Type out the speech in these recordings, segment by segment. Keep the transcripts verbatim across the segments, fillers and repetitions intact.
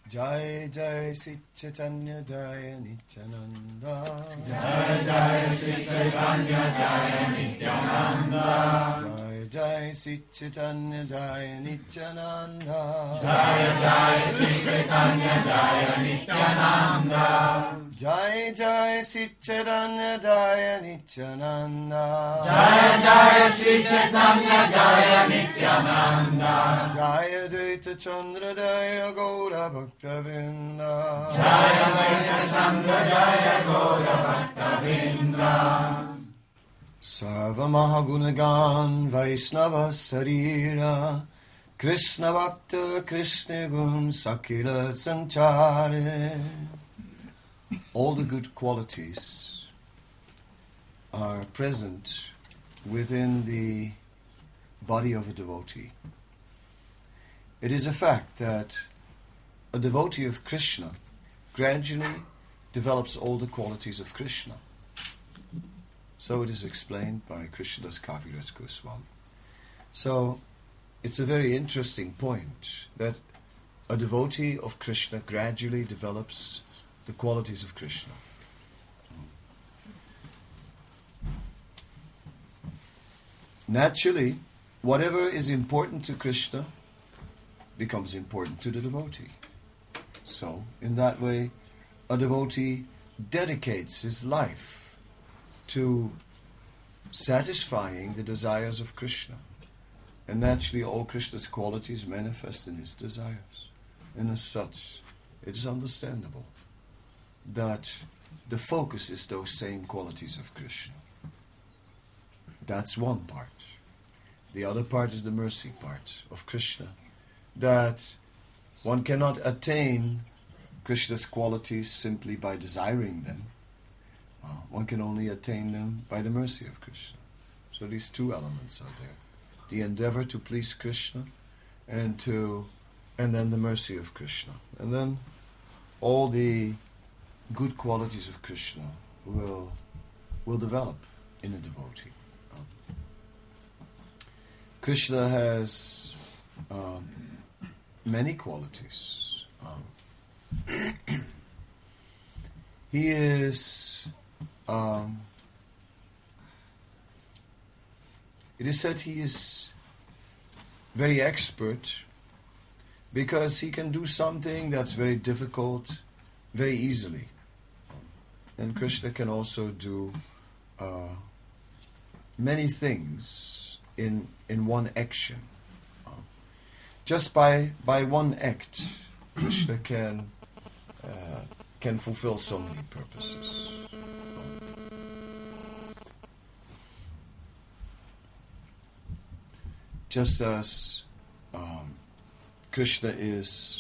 Jai Jai Sri Chaitanya Jaya Nityananda. Jai Jai Sri Chaitanya Jaya Nityananda. Jai Jai Sri Chaitanya Jaya Nityananda. Jai Jai Sri Chaitanya Jaya Nityananda. Jai Jai Sri Chaitanya Jaya Nityananda. Jai Jai Sri Chaitanya Jaya Nityananda. Jaya Dvaita Chandra Jaya Gaura Bhakta Vrinda. Jaya Dvaita Chandra Jaya Gaura Bhakta Vrinda. Sarva Mahagunagan Vaisnava Sarira Krishna Bhakta Krishna Gun Sakila Sanchare. All the good qualities are present within the body of a devotee. It is a fact that a devotee of Krishna gradually develops all the qualities of Krishna. So it is explained by Krishnadas Kaviraj Goswami. So it's a very interesting point that a devotee of Krishna gradually develops the qualities of Krishna. Naturally, whatever is important to Krishna becomes important to the devotee. So, in that way, a devotee dedicates his life to satisfying the desires of Krishna. And naturally, all Krishna's qualities manifest in his desires. And as such, it is understandable that the focus is those same qualities of Krishna. That's one part. The other part is the mercy part of Krishna, that one cannot attain Krishna's qualities simply by desiring them. Uh, one can only attain them by the mercy of Krishna. So these two elements are there. The endeavor to please Krishna and to and then the mercy of Krishna. And then all the good qualities of Krishna will will develop in a devotee. Um, Krishna has um, many qualities. Um, he is, um, it is said he is very expert because he can do something that's very difficult very easily. And Krishna can also do uh, many things in in one action. Uh, just by by one act, Krishna can uh, can fulfill so many purposes. Just as um, Krishna is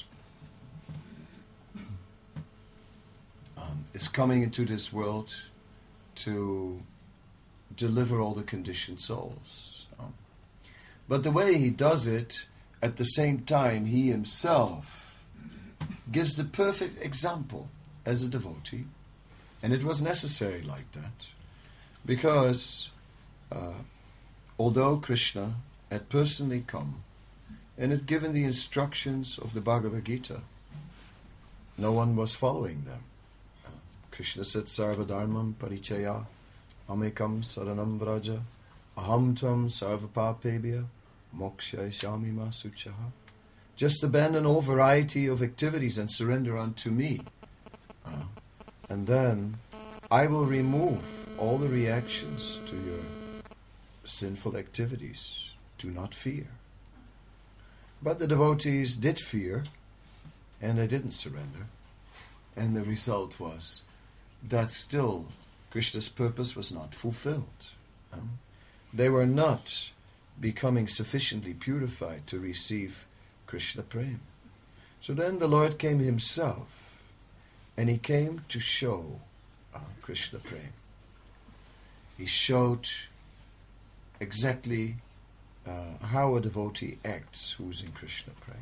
um, is coming into this world to deliver all the conditioned souls. Um, but the way he does it, at the same time, he himself gives the perfect example as a devotee. And it was necessary like that. Because uh, although Krishna had personally come and had given the instructions of the Bhagavad Gita, no one was following them. Uh, Krishna said, Sarva Dharmam Parichaya Amekam Saranam Vraja Aham Tvam Sarva Papebhya Moksha Shami Masuchaha. Just abandon all variety of activities and surrender unto me. Uh, and then I will remove all the reactions to your sinful activities. Do not fear. But the devotees did fear, and they didn't surrender. And the result was that still Krishna's purpose was not fulfilled. Um, they were not becoming sufficiently purified to receive Krishna Prem. So then the Lord came himself, and he came to show uh, Krishna Prem. He showed exactly uh, how a devotee acts who is in Krishna Prem.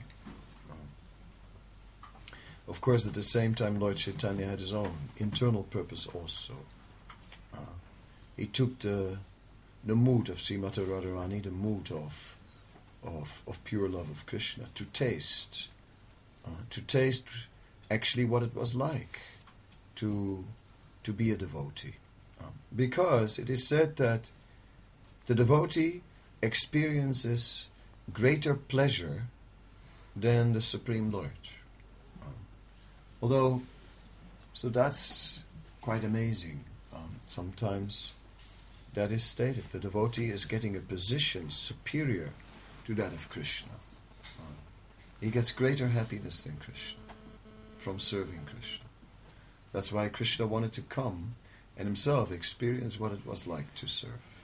Um, of course, at the same time, Lord Chaitanya had his own internal purpose also. Uh, he took the the mood of Srimati Radharani, the mood of of of pure love of Krishna, to taste, uh, to taste actually what it was like to to be a devotee. Um, because it is said that the devotee experiences greater pleasure than the Supreme Lord. Um, although, so that's quite amazing. Um, sometimes that is stated. The devotee is getting a position superior to that of Krishna. Um, he gets greater happiness than Krishna from serving Krishna. That's why Krishna wanted to come and himself experience what it was like to serve.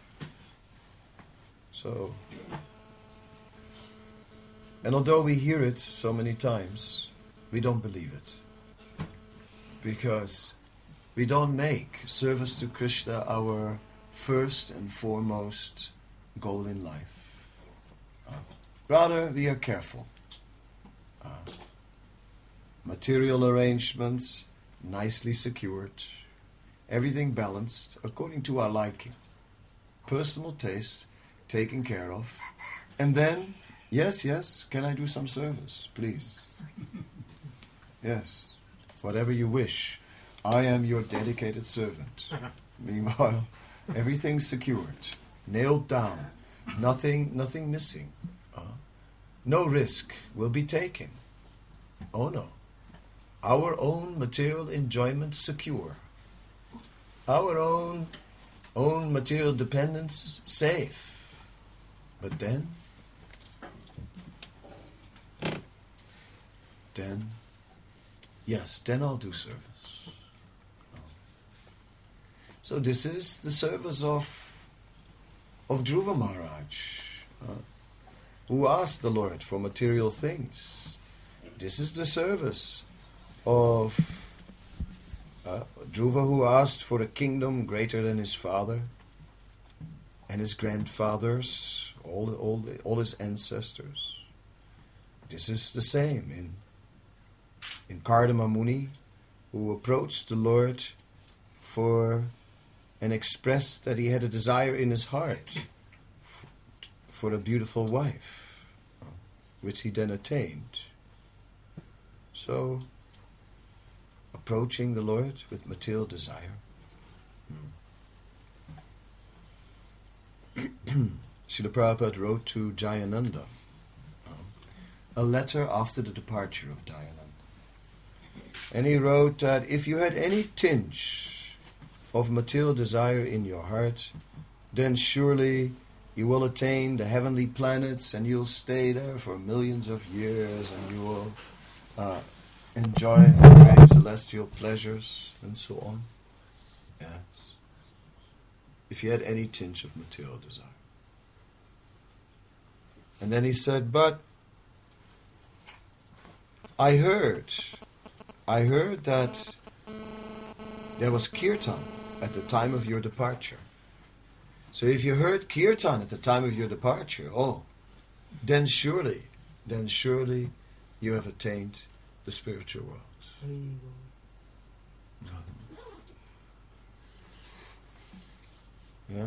So, and although we hear it so many times, we don't believe it. Because we don't make service to Krishna our first and foremost goal in life. Uh, rather, we are careful. Uh, material arrangements nicely secured, everything balanced according to our liking, personal taste taken care of, and then, yes, yes, can I do some service, please? Yes, whatever you wish. I am your dedicated servant. Meanwhile, everything's secured, nailed down, nothing, nothing missing. Uh, no risk will be taken. Oh no. Our own material enjoyment secure. Our own, own material dependence safe. But then, then, yes, then I'll do service. So this is the service of of Dhruva Maharaj, uh, who asked the Lord for material things. This is the service of uh, Dhruva, who asked for a kingdom greater than his father and his grandfathers, all the, all the, all his ancestors. This is the same in in Kardama Muni, who approached the Lord for and expressed that he had a desire in his heart f- for a beautiful wife, which he then attained. So, approaching the Lord with material desire. Hmm. Srila Prabhupada wrote to Jayananda a letter after the departure of Dayananda. And he wrote that if you had any tinge of material desire in your heart, then surely you will attain the heavenly planets and you'll stay there for millions of years and you will uh, enjoy great celestial pleasures and so on. Yes. If you had any tinge of material desire. And then he said, but I heard, I heard that there was kirtan at the time of your departure. So if you heard kirtan at the time of your departure, oh, then surely, then surely you have attained the spiritual world. Yeah.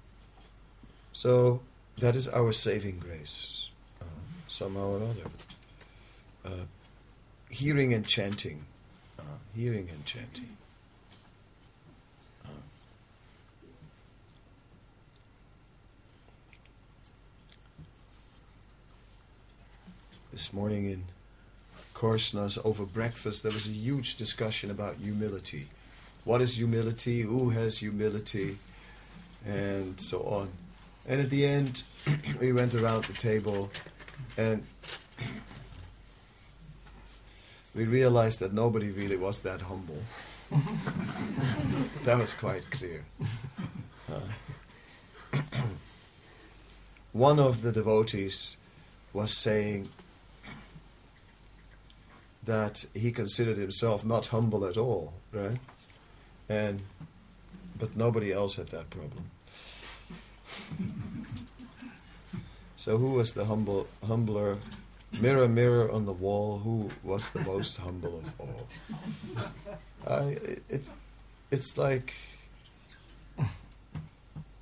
So that is our saving grace, uh, somehow or other. Uh, hearing and chanting, uh, hearing and chanting. This morning in Korsnas over breakfast there was a huge discussion about humility. What is humility? Who has humility? And so on. And at the end we went around the table and we realized that nobody really was that humble. That was quite clear. Uh, one of the devotees was saying that he considered himself not humble at all, right? And but nobody else had that problem. So who was the humble humbler? Mirror, mirror on the wall, who was the most humble of all? I, it, it's like,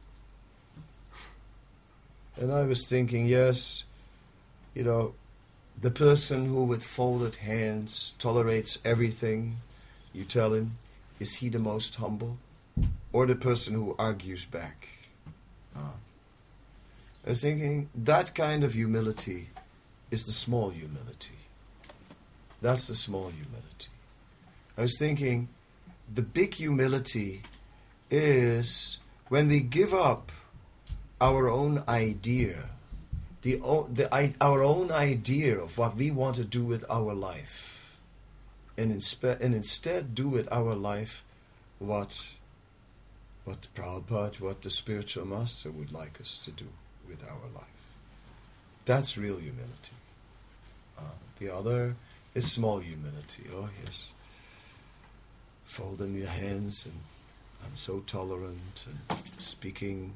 and I was thinking, yes, you know, The person who with folded hands tolerates everything, you tell him, is he the most humble? Or the person who argues back? Ah. I was thinking, that kind of humility is the small humility. That's the small humility. I was thinking, the big humility is when we give up our own idea, the, the I, our own idea of what we want to do with our life, and, inspe- and instead do with our life what, what Prabhupada, what the spiritual master would like us to do with our life. That's real humility. Uh, the other is small humility. Oh yes, folding your hands and I'm so tolerant and speaking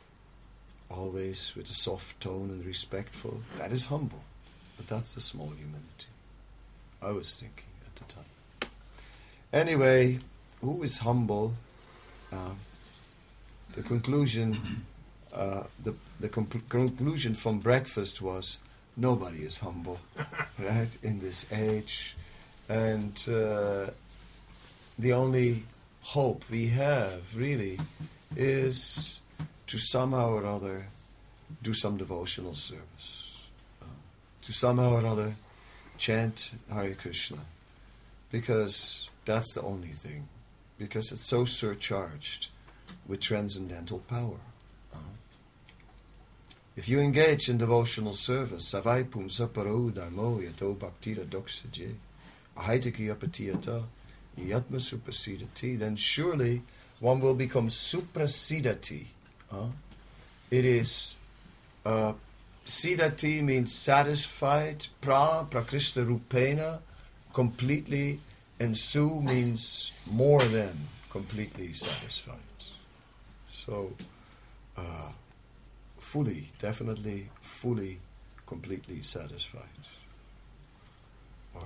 always with a soft tone and respectful. That is humble, but that's the small humility I was thinking at the time. Anyway, who is humble? Uh, the conclusion, uh, the the comp- conclusion from breakfast was nobody is humble, right? In this age, and uh, the only hope we have really is to somehow or other do some devotional service, uh, to somehow or other chant Hare Krishna, because that's the only thing, because it's so surcharged with transcendental power. Uh, if you engage in devotional service, savai pum saparo dharmo yato bhaktira doksaje ahaitaki apatiyata yatma suprasidati, then surely one will become suprasidati. Uh, it is uh, sidati means satisfied, pra prakrishta rupena, completely, and su means more than completely satisfied. So uh, fully, definitely, fully, completely satisfied. Or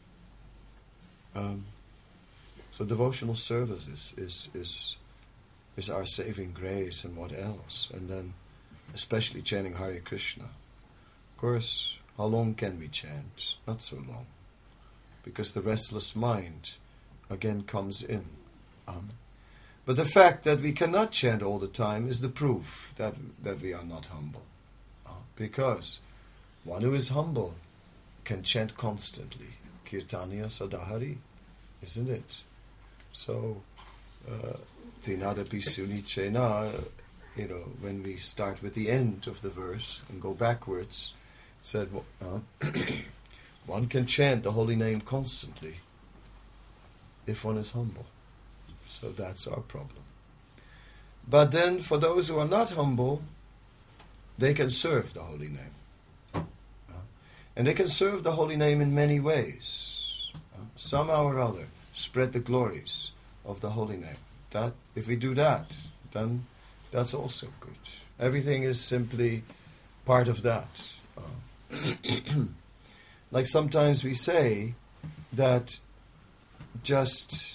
um, so devotional service is, is is is our saving grace, and what else? And then especially chanting Hare Krishna. Of course, how long can we chant? Not so long, because the restless mind again comes in. Um, but the fact that we cannot chant all the time is the proof that that we are not humble. Uh, because one who is humble can chant constantly. Kirtanya Sadahari, isn't it? So, Trinadapi Sunichena, you know, when we start with the end of the verse and go backwards, it said, uh, one can chant the holy name constantly if one is humble. So that's our problem. But then for those who are not humble, they can serve the holy name. Uh, and they can serve the holy name in many ways. Uh, somehow or other, spread the glories of the holy name. That, if we do that, then that's also good. Everything is simply part of that. Uh, like sometimes we say that just,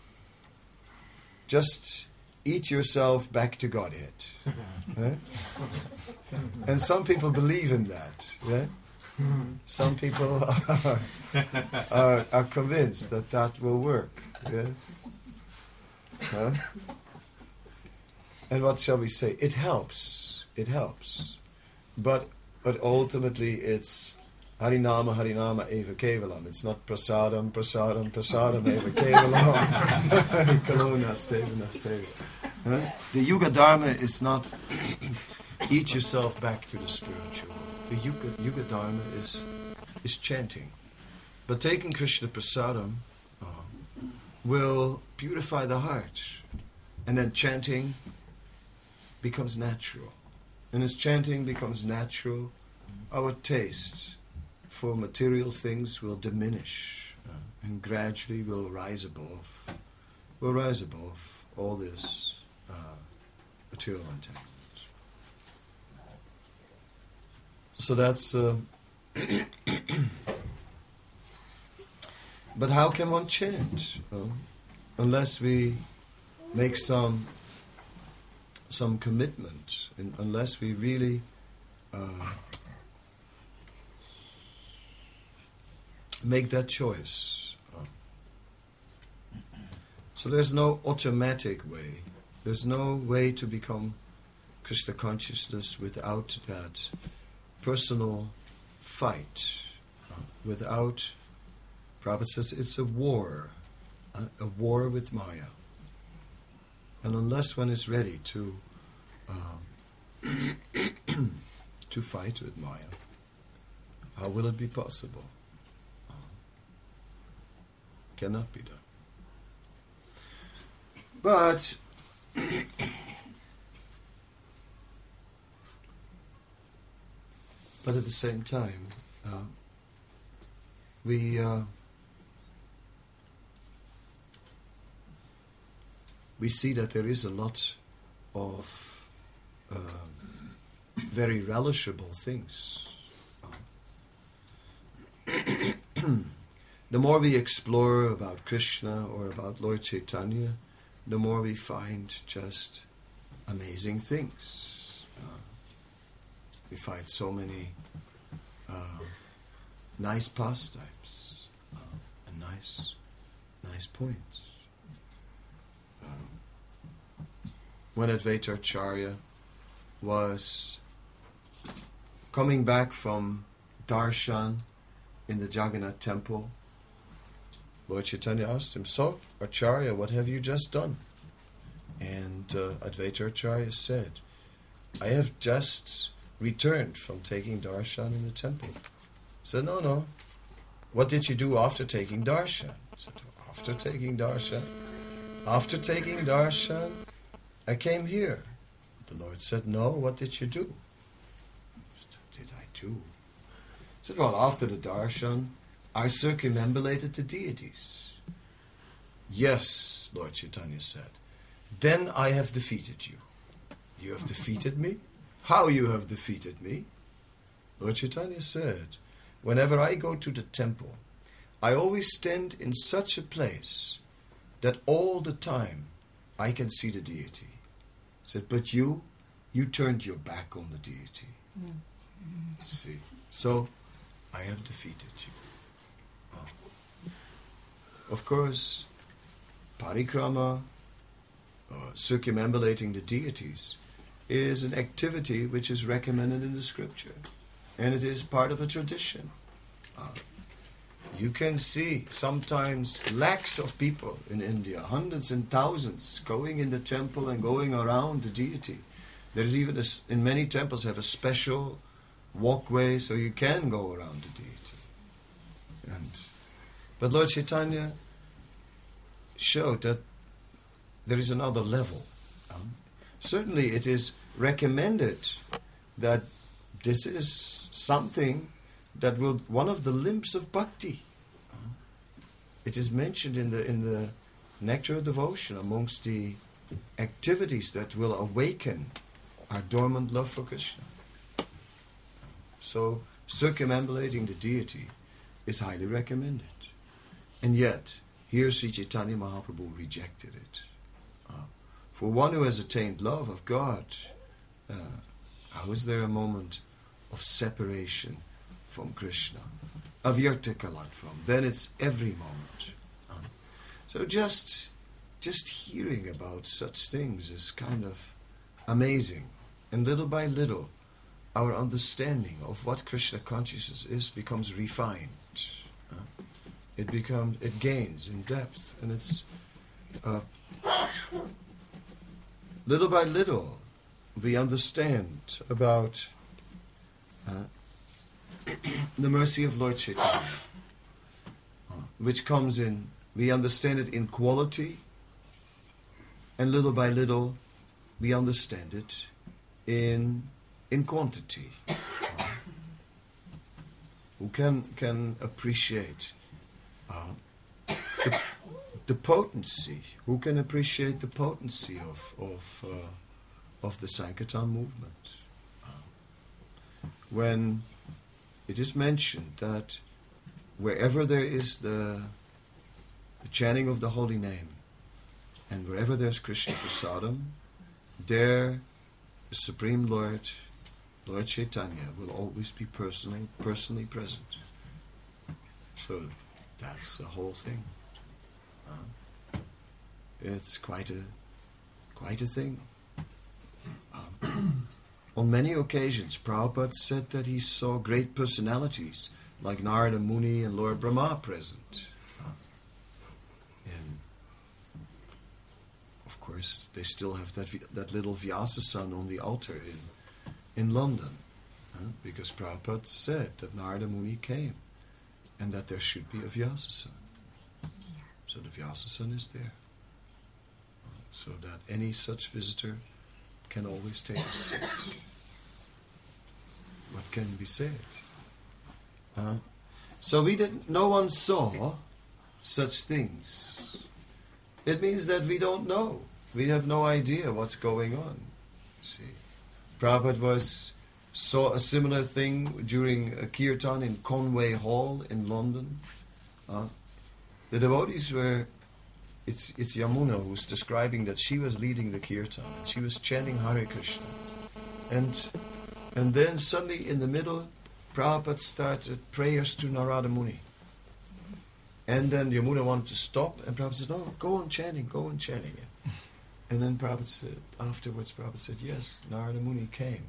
just eat yourself back to Godhead. Right? And some people believe in that. Right? Some people are, are, are convinced that that will work. Yes. Huh? And what shall we say? It helps. It helps. But but ultimately it's Harinama, Harinama, Eva Kevalam. It's not Prasadam, Prasadam, Prasadam, Eva Kevalam. Kalona, Stevana, Stevana. The Yuga Dharma is not eat yourself back to the spiritual. The Yuga, Yuga Dharma is, is chanting. But taking Krishna Prasadam uh, will purify the heart. And then chanting becomes natural. And as chanting becomes natural, our taste for material things will diminish. Uh, and gradually we'll rise above, we'll rise above all this uh, material entanglement. So that's... Uh, but how can one chant? Uh, unless we make some some commitment, in, unless we really uh, make that choice. So there's no automatic way. There's no way to become Krishna consciousness without that personal fight. Without, Prabhupada says it's a war. A war with Maya. And unless one is ready to um, to fight with Maya, how will it be possible? Uh, cannot be done. But but at the same time, uh, we uh, we see that there is a lot of uh, very relishable things. The more we explore about Krishna or about Lord Chaitanya, the more we find just amazing things. Uh, we find so many uh, nice pastimes uh, and nice, nice points. Um, when Advaita Acharya was coming back from darshan in the Jagannath temple, Lord Chaitanya asked him, "So, Acharya, what have you just done?" And uh, Advaita Acharya said, "I have just returned from taking darshan in the temple." He said, "No, no. What did you do after taking darshan?" He said, "After taking darshan? After taking darshan, I came here." The Lord said, "No, what did you do?" What did I do? He said, "Well, after the darshan, I circumambulated the deities." "Yes," Lord Chaitanya said, "then I have defeated you." "You have defeated me? How you have defeated me?" Lord Chaitanya said, "Whenever I go to the temple, I always stand in such a place that all the time I can see the deity." He said, "But you, you turned your back on the deity." Mm-hmm. See, so I have defeated you. Of course, parikrama, uh, circumambulating the deities, is an activity which is recommended in the scripture. And it is part of a tradition. Uh, you can see sometimes lakhs of people in India, hundreds and thousands, going in the temple and going around the deity. There's even, a, in many temples, have a special walkway so you can go around the deity. And But Lord Chaitanya showed that there is another level. Um, certainly it is recommended that this is something that will, one of the limbs of bhakti. Um, it is mentioned in the in the Nectar of Devotion amongst the activities that will awaken our dormant love for Krishna. So circumambulating the deity is highly recommended. And yet, here Sri Chaitanya Mahaprabhu rejected it. Uh, for one who has attained love of God, uh, how is there a moment of separation from Krishna? Avyakta kalatvam. Then it's every moment. Uh, so just, just hearing about such things is kind of amazing. And little by little, our understanding of what Krishna consciousness is becomes refined. Uh, It becomes, it gains in depth, and it's uh, little by little we understand about uh, the mercy of Lord Chaitanya, uh, which comes in. We understand it in quality, and little by little we understand it in in quantity. Uh, who can can appreciate Uh, the, the potency? Who can appreciate the potency of of uh, of the Sankirtan movement? Uh, when it is mentioned that wherever there is the, the chanting of the holy name, and wherever there's Krishna Prasadam, there the Supreme Lord, Lord Chaitanya, will always be personally personally present. So that's the whole thing. Uh, it's quite a quite a thing. Um, on many occasions, Prabhupada said that he saw great personalities like Narada Muni and Lord Brahma present. Uh, and of course, they still have that that little Vyasa-san on the altar in in London, uh, because Prabhupada said that Narada Muni came and that there should be a Vyasa-san. So the Vyasa-san is there, uh, so that any such visitor can always take a seat. What can be said? Uh, so we didn't. No one saw such things. It means that we don't know. We have no idea what's going on. See, Prabhupada was saw a similar thing during a kirtan in Conway Hall in London. Uh, the devotees were. It's it's Yamuna who's describing that she was leading the kirtan and she was chanting Hare Krishna, and and then suddenly in the middle, Prabhupada started prayers to Narada Muni. And then Yamuna wanted to stop, and Prabhupada said, "Oh, go on chanting, go on chanting." And then Prabhupada said, afterwards, Prabhupada said, "Yes, Narada Muni came."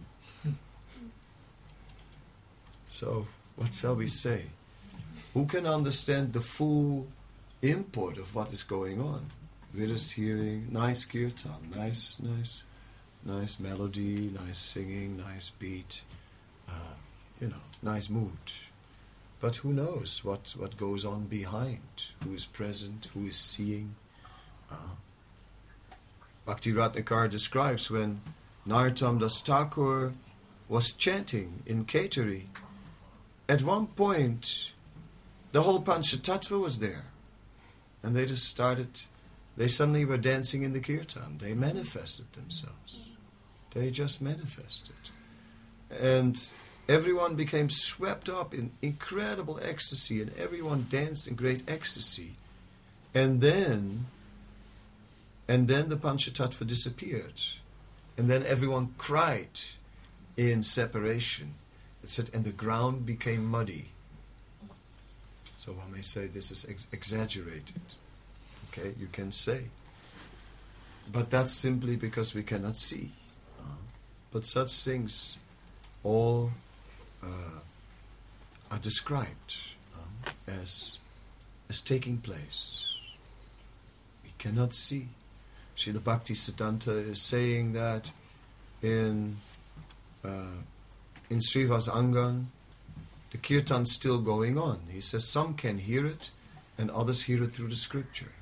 So, what shall we say? Who can understand the full import of what is going on? We're just hearing nice kirtan, nice, nice, nice melody, nice singing, nice beat, uh, you know, nice mood. But who knows what, what goes on behind? Who is present? Who is seeing? Uh, Bhakti Ratnakar describes when Narottam Das Thakur was chanting in Kaituri. At one point, the whole Panchatattva was there. And they just started, they suddenly were dancing in the kirtan. They manifested themselves. They just manifested. And everyone became swept up in incredible ecstasy, and everyone danced in great ecstasy. And then, and then the Panchatattva disappeared. And then everyone cried in separation. It said, and the ground became muddy. So one may say this is ex- exaggerated. Okay, you can say. But that's simply because we cannot see. Uh, but such things all uh, are described um, as, as taking place. We cannot see. Srila Bhakti Siddhanta is saying that in uh, in Srivas Angan, the kirtan's still going on. He says some can hear it and others hear it through the scripture.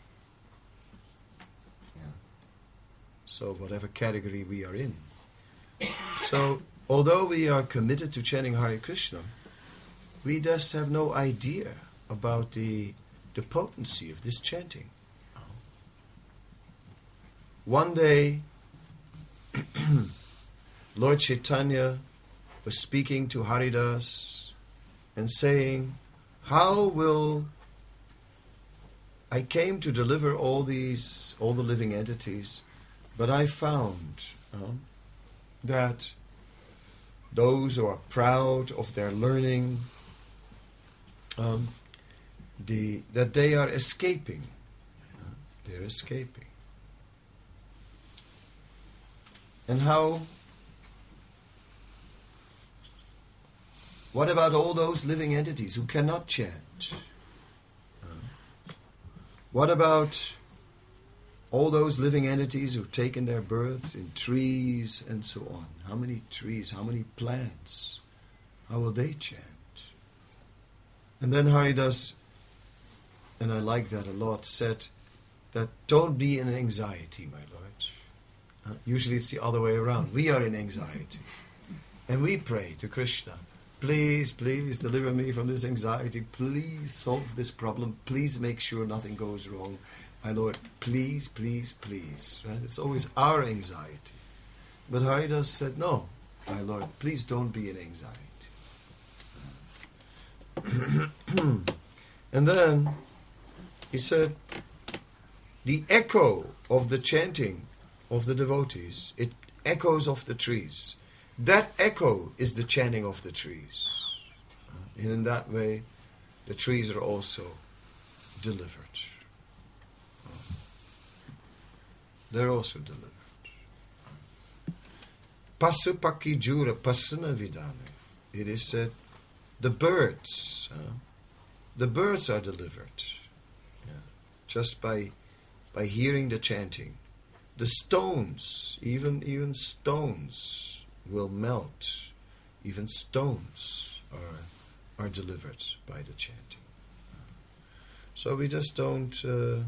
Yeah. So whatever category we are in. So although we are committed to chanting Hare Krishna, we just have no idea about the, the potency of this chanting. One day, Lord Chaitanya was speaking to Haridas and saying, how will I came to deliver all these, all the living entities, but I found uh, that those who are proud of their learning, um, the, that they are escaping. Uh, they're escaping. And how, what about all those living entities who cannot chant? Uh, what about all those living entities who've taken their births in trees and so on? How many trees, how many plants? How will they chant? And then Haridas, and I like that a lot, said that don't be in anxiety, my Lord. Uh, usually it's the other way around. We are in anxiety. And we pray to Krishna, please, please deliver me from this anxiety. Please solve this problem. Please make sure nothing goes wrong. My Lord, please, please, please. Right? It's always our anxiety. But Haridas said, no, my Lord, please don't be in anxiety. And then he said, the echo of the chanting of the devotees, it echoes off the trees. That echo is the chanting of the trees. And in that way, the trees are also delivered. They're also delivered. Pasupaki jura pasana vidane. It is said, the birds, uh, the birds are delivered. Yeah. Just by by hearing the chanting. The stones, even even stones will melt. Even stones are are delivered by the chanting. So we just don't. Uh,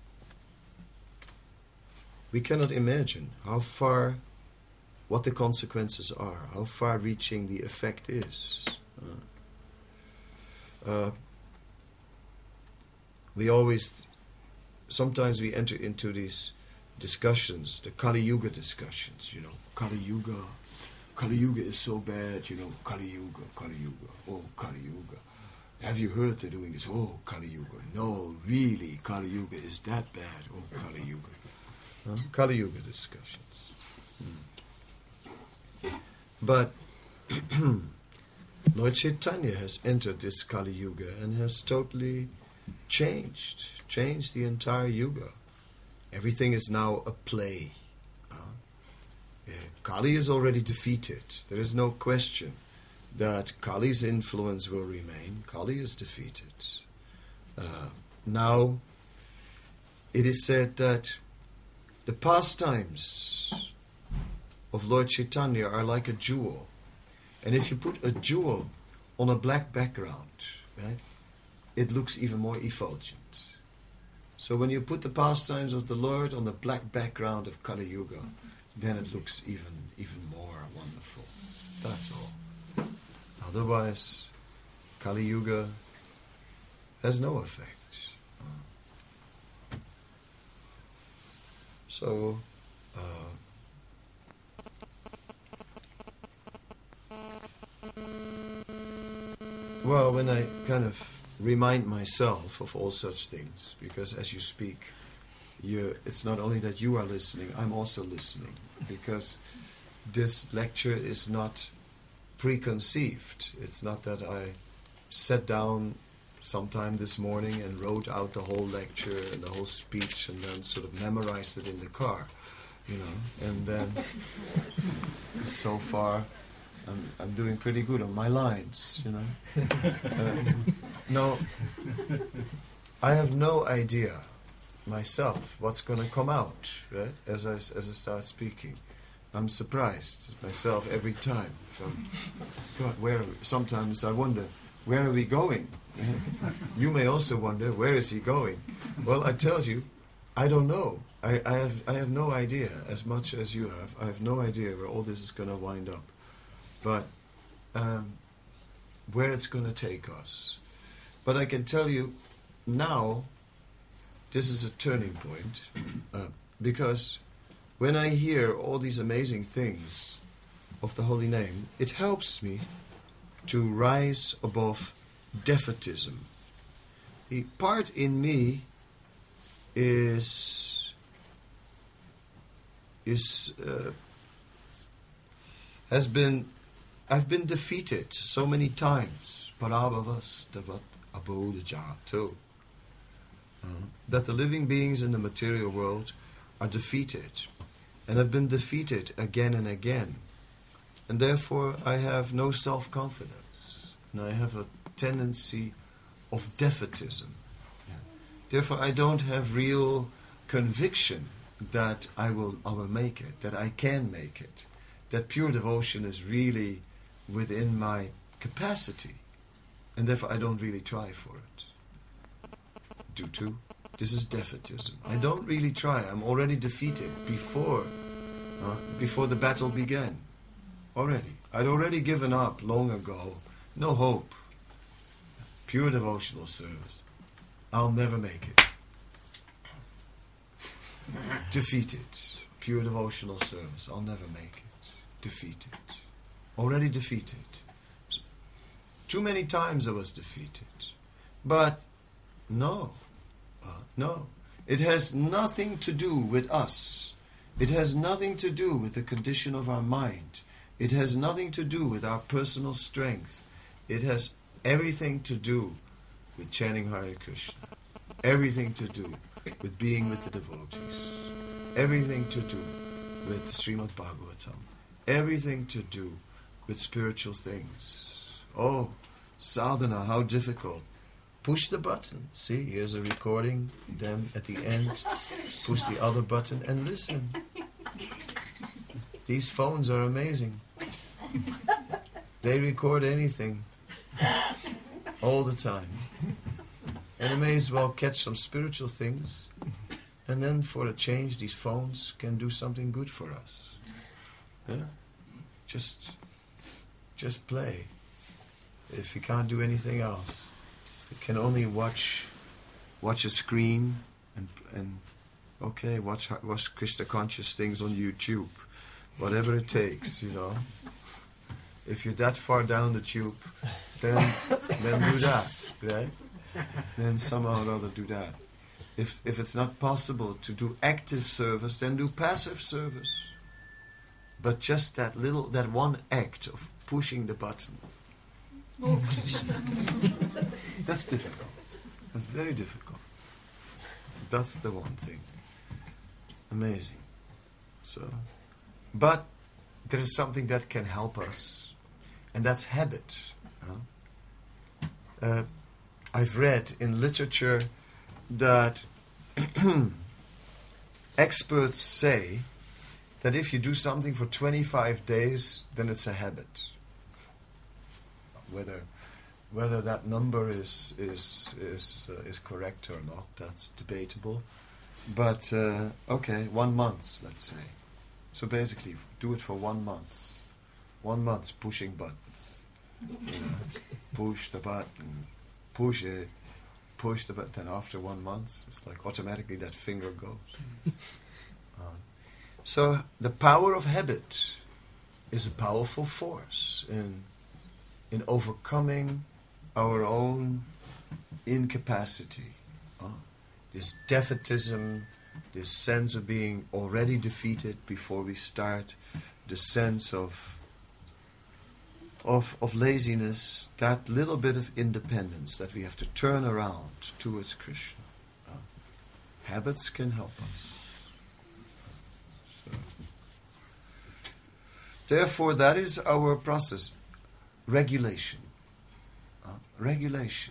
we cannot imagine how far, what the consequences are, how far-reaching the effect is. Uh, uh, we always, sometimes we enter into these discussions, the Kali Yuga discussions, you know, Kali Yuga, Kali Yuga is so bad, you know, Kali Yuga, Kali Yuga, oh, Kali Yuga. Have you heard they're doing this? Oh, Kali Yuga. No, really, Kali Yuga is that bad. Oh, Kali Yuga. Huh? Kali Yuga discussions. Hmm. But Lord Chaitanya has entered this Kali Yuga and has totally changed, changed the entire Yuga. Everything is now a play. Uh, uh, Kali is already defeated. There is no question that Kali's influence will remain. Kali is defeated. Uh, now, it is said that the pastimes of Lord Chaitanya are like a jewel. And if you put a jewel on a black background, right, it looks even more effulgent. So when you put the pastimes of the Lord on the black background of Kali Yuga, then it looks even even more wonderful. That's all. Otherwise, Kali Yuga has no effect. So, uh, well, when I kind of remind myself of all such things, because as you speak, you, it's not only that you are listening, I'm also listening, because this lecture is not preconceived. It's not that I sat down sometime this morning and wrote out the whole lecture and the whole speech and then sort of memorized it in the car, you know, and then so far I'm, I'm doing pretty good on my lines, you know. Uh, no, I have no idea myself what's going to come out, right, as I, as I start speaking. I'm surprised myself every time. From, God, where are we? Sometimes I wonder, where are we going? You may also wonder, where is he going? Well, I tell you, I don't know. I, I have I have no idea, as much as you have. I have no idea where all this is going to wind up. But um, where it's going to take us. But I can tell you now, this is a turning point, uh, because when I hear all these amazing things of the Holy Name, it helps me to rise above defeatism. The part in me is is uh, has been I've been defeated so many times. Parabhavas tavat abodhaja too. That the living beings in the material world are defeated, and have been defeated again and again, and therefore I have no self-confidence, and I have a tendency of defeatism. Yeah. Therefore, I don't have real conviction that I will, I will make it, that I can make it, that pure devotion is really within my capacity, and therefore I don't really try for it. Due to this is defeatism. I don't really try. I'm already defeated before, uh, before the battle began. Already, I'd already given up long ago. No hope. Pure devotional service. I'll never make it. Defeated. Pure devotional service. I'll never make it. Defeated. Already defeated. Too many times I was defeated. But no. Uh, no. It has nothing to do with us. It has nothing to do with the condition of our mind. It has nothing to do with our personal strength. It has everything to do with chanting Hare Krishna. Everything to do with being with the devotees. Everything to do with the Srimad Bhagavatam. Everything to do with spiritual things. Oh, sadhana, how difficult. Push the button. See, here's a recording. Then at the end, push the other button and listen. These phones are amazing. They record anything. All the time. And you may as well catch some spiritual things. And then for a change, these phones can do something good for us. Yeah? Just, just play. If you can't do anything else, you can only watch, watch a screen and and okay, watch watch Krishna conscious things on YouTube, whatever it takes, you know. If you're that far down the tube, then then do that, right? Then somehow or other do that. If if it's not possible to do active service, then do passive service. But just that little, that one act of pushing the button. Oh, Krishna. That's difficult. That's very difficult. That's the one thing. Amazing. So, but there is something that can help us, and that's habit. Huh? Uh, I've read in literature that experts say that if you do something for twenty-five days, then it's a habit. Whether whether that number is is is uh, is correct or not, that's debatable. But uh, okay, one month, let's say. So basically, do it for one month. One month pushing buttons. You know, push the button, push it, push the button. Then after one month, it's like automatically that finger goes. um, so the power of habit is a powerful force in in overcoming our own incapacity. Uh, this defeatism, this sense of being already defeated before we start, the sense of of of laziness, that little bit of independence that we have to turn around towards Krishna. Uh, habits can help us. So, therefore, that is our process. Regulation. Uh, regulation.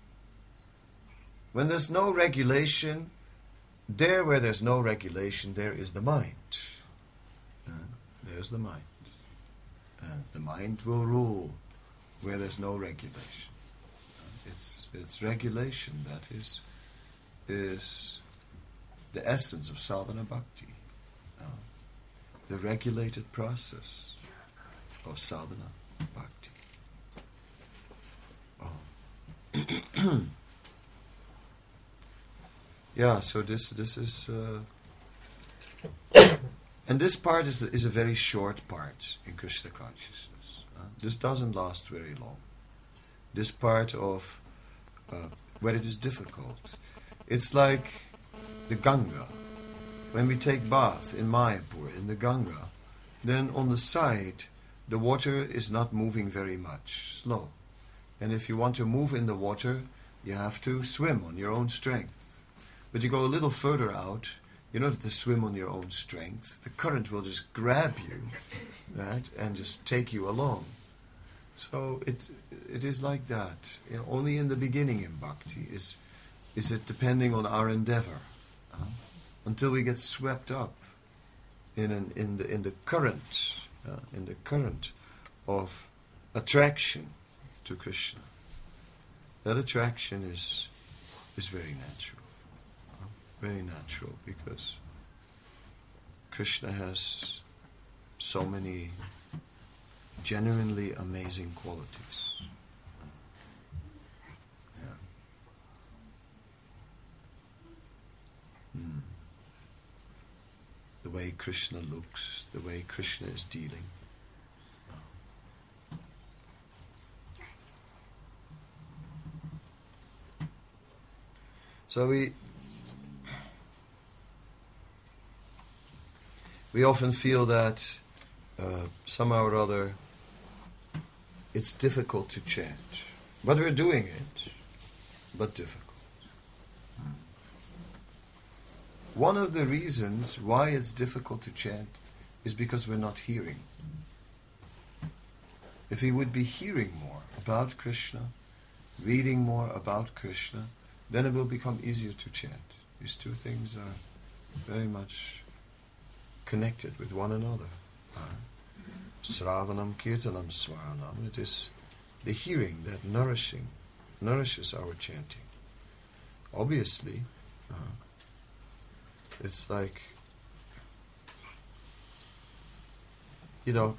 When there's no regulation, there where there's no regulation, there is the mind. Uh, there's the mind. Uh, the mind will rule where there's no regulation. Uh, it's it's regulation that is is the essence of sadhana bhakti. Uh, the regulated process of sadhana bhakti. Oh. Yeah, so this this is uh, and this part is is a very short part in Krishna consciousness. Uh, this doesn't last very long. This part of uh, where it is difficult. It's like the Ganga. When we take bath in Mayapur, in the Ganga, then on the side the water is not moving very much, slow. And if you want to move in the water, you have to swim on your own strength. But you go a little further out, you don't have to swim on your own strength. The current will just grab you, right, and just take you along. So it it is like that. You know, only in the beginning in bhakti is is it depending on our endeavor, uh, until we get swept up in an in the in the current uh, in the current of attraction to Krishna. That attraction is is very natural, uh, very natural, because Krishna has so many genuinely amazing qualities. Yeah. Mm. The way Krishna looks, the way Krishna is dealing. So we we often feel that uh, somehow or other it's difficult to chant, but we're doing it. but difficult. One of the reasons why it's difficult to chant is because we're not hearing. If we would be hearing more about Krishna, reading more about Krishna, then it will become easier to chant. These two things are very much connected with one another. Sravanam kirtanam svaranam. It is the hearing that nourishing, nourishes our chanting. Obviously, uh, it's like, you know,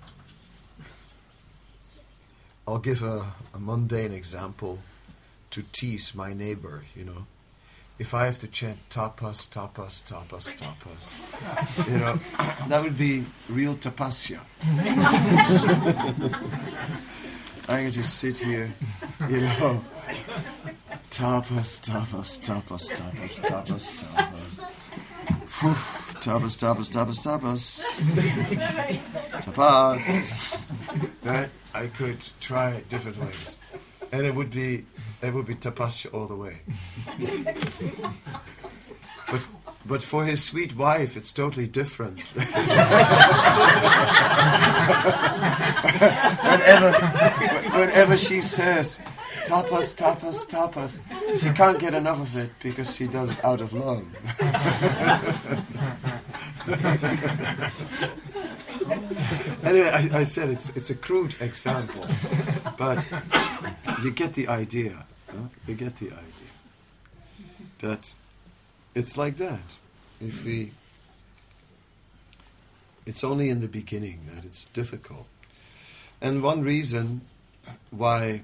I'll give a, a mundane example to tease my neighbor, you know. If I have to chant tapas, tapas, tapas, tapas, you know, that would be real tapasya. I can just sit here, you know, tapas, tapas, tapas, tapas, tapas, tapas. Whew, tapas, tapas, tapas, tapas. Tapas. Right? I could try it different ways. And it would be it would be tapasya all the way. But but for his sweet wife it's totally different. whenever whenever she says tapas, tapas, tapas, she can't get enough of it because she does it out of love. Anyway, I, I said it's it's a crude example, but you get the idea. Huh? You get the idea that it's like that. If we, it's only in the beginning that it's difficult, and one reason why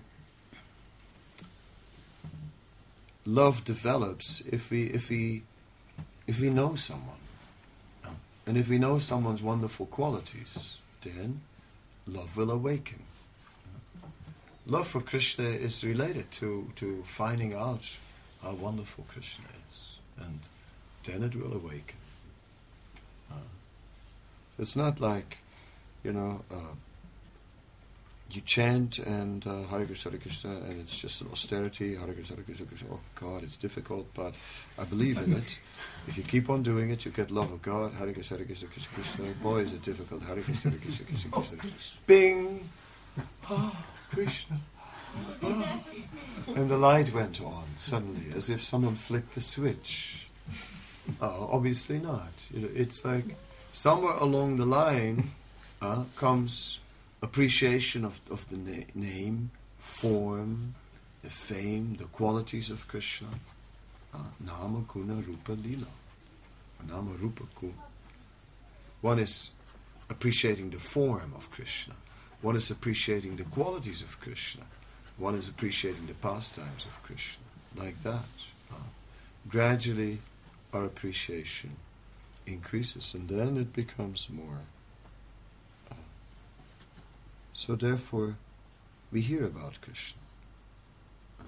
love develops if we if we if we know someone. And if we know someone's wonderful qualities, then love will awaken. Love for Krishna is related to, to finding out how wonderful Krishna is. And then it will awaken. Uh, it's not like, you know, uh, you chant and uh, Hare Krishna, Hare Krishna, and it's just an austerity, Hare Krishna, Hare Krishna, Hare Krishna. Oh God, it's difficult, but I believe in it. If you keep on doing it, you get love of God. Hare Krishna, Hare Krishna, Krishna, Krishna. Boy, is it difficult. Hare Krishna, Hare Krishna, Krishna, Krishna. Bing! Oh, Krishna. Oh. And the light went on suddenly, as if someone flicked the switch. Oh, obviously not. You know, it's like somewhere along the line uh, comes appreciation of, of the na- name, form, the fame, the qualities of Krishna. Uh, Nama, Guna, Rupa, Lila. Nama, Rupa, Guna. One is appreciating the form of Krishna. One is appreciating the qualities of Krishna. One is appreciating the pastimes of Krishna. Like that. Uh, gradually, our appreciation increases, and then it becomes more. Uh, so therefore, we hear about Krishna. Uh,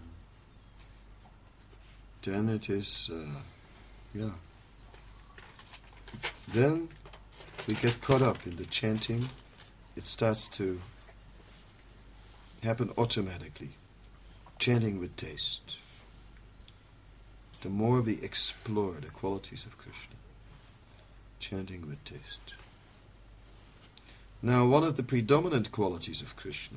then it is, uh, yeah. Then we get caught up in the chanting. It starts to happen automatically. Chanting with taste. The more we explore the qualities of Krishna, chanting with taste. Now, one of the predominant qualities of Krishna,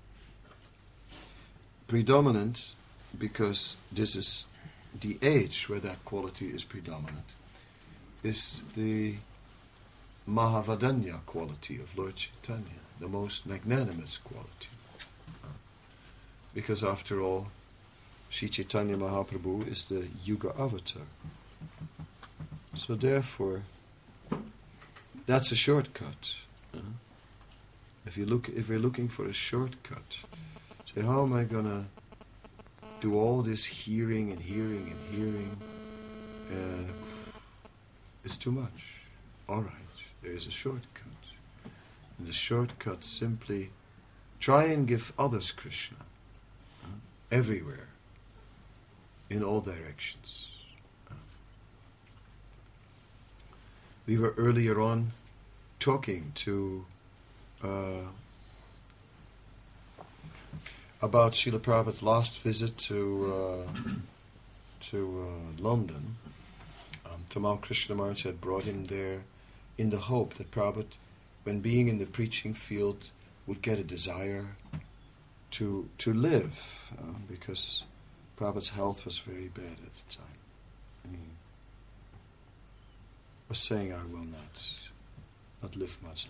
predominant because this is the age where that quality is predominant, is the Mahavadanya quality of Lord Chaitanya, the most magnanimous quality. Because after all, Sri Chaitanya Mahaprabhu is the Yuga avatar. So therefore, that's a shortcut. Uh, if you look, if we're looking for a shortcut, say, how am I gonna do all this hearing and hearing and hearing? Uh, it's too much. All right, there is a shortcut, and the shortcut simply try and give others Krishna uh, everywhere. In all directions. We were earlier on talking to uh, about Srila Prabhupada's last visit to uh, to uh, London. Um, Tamal Krishna Maharaj had brought him there in the hope that Prabhupada, when being in the preaching field, would get a desire to to live, uh, because Prabhupada's health was very bad at the time. And he was saying, I will not, not live much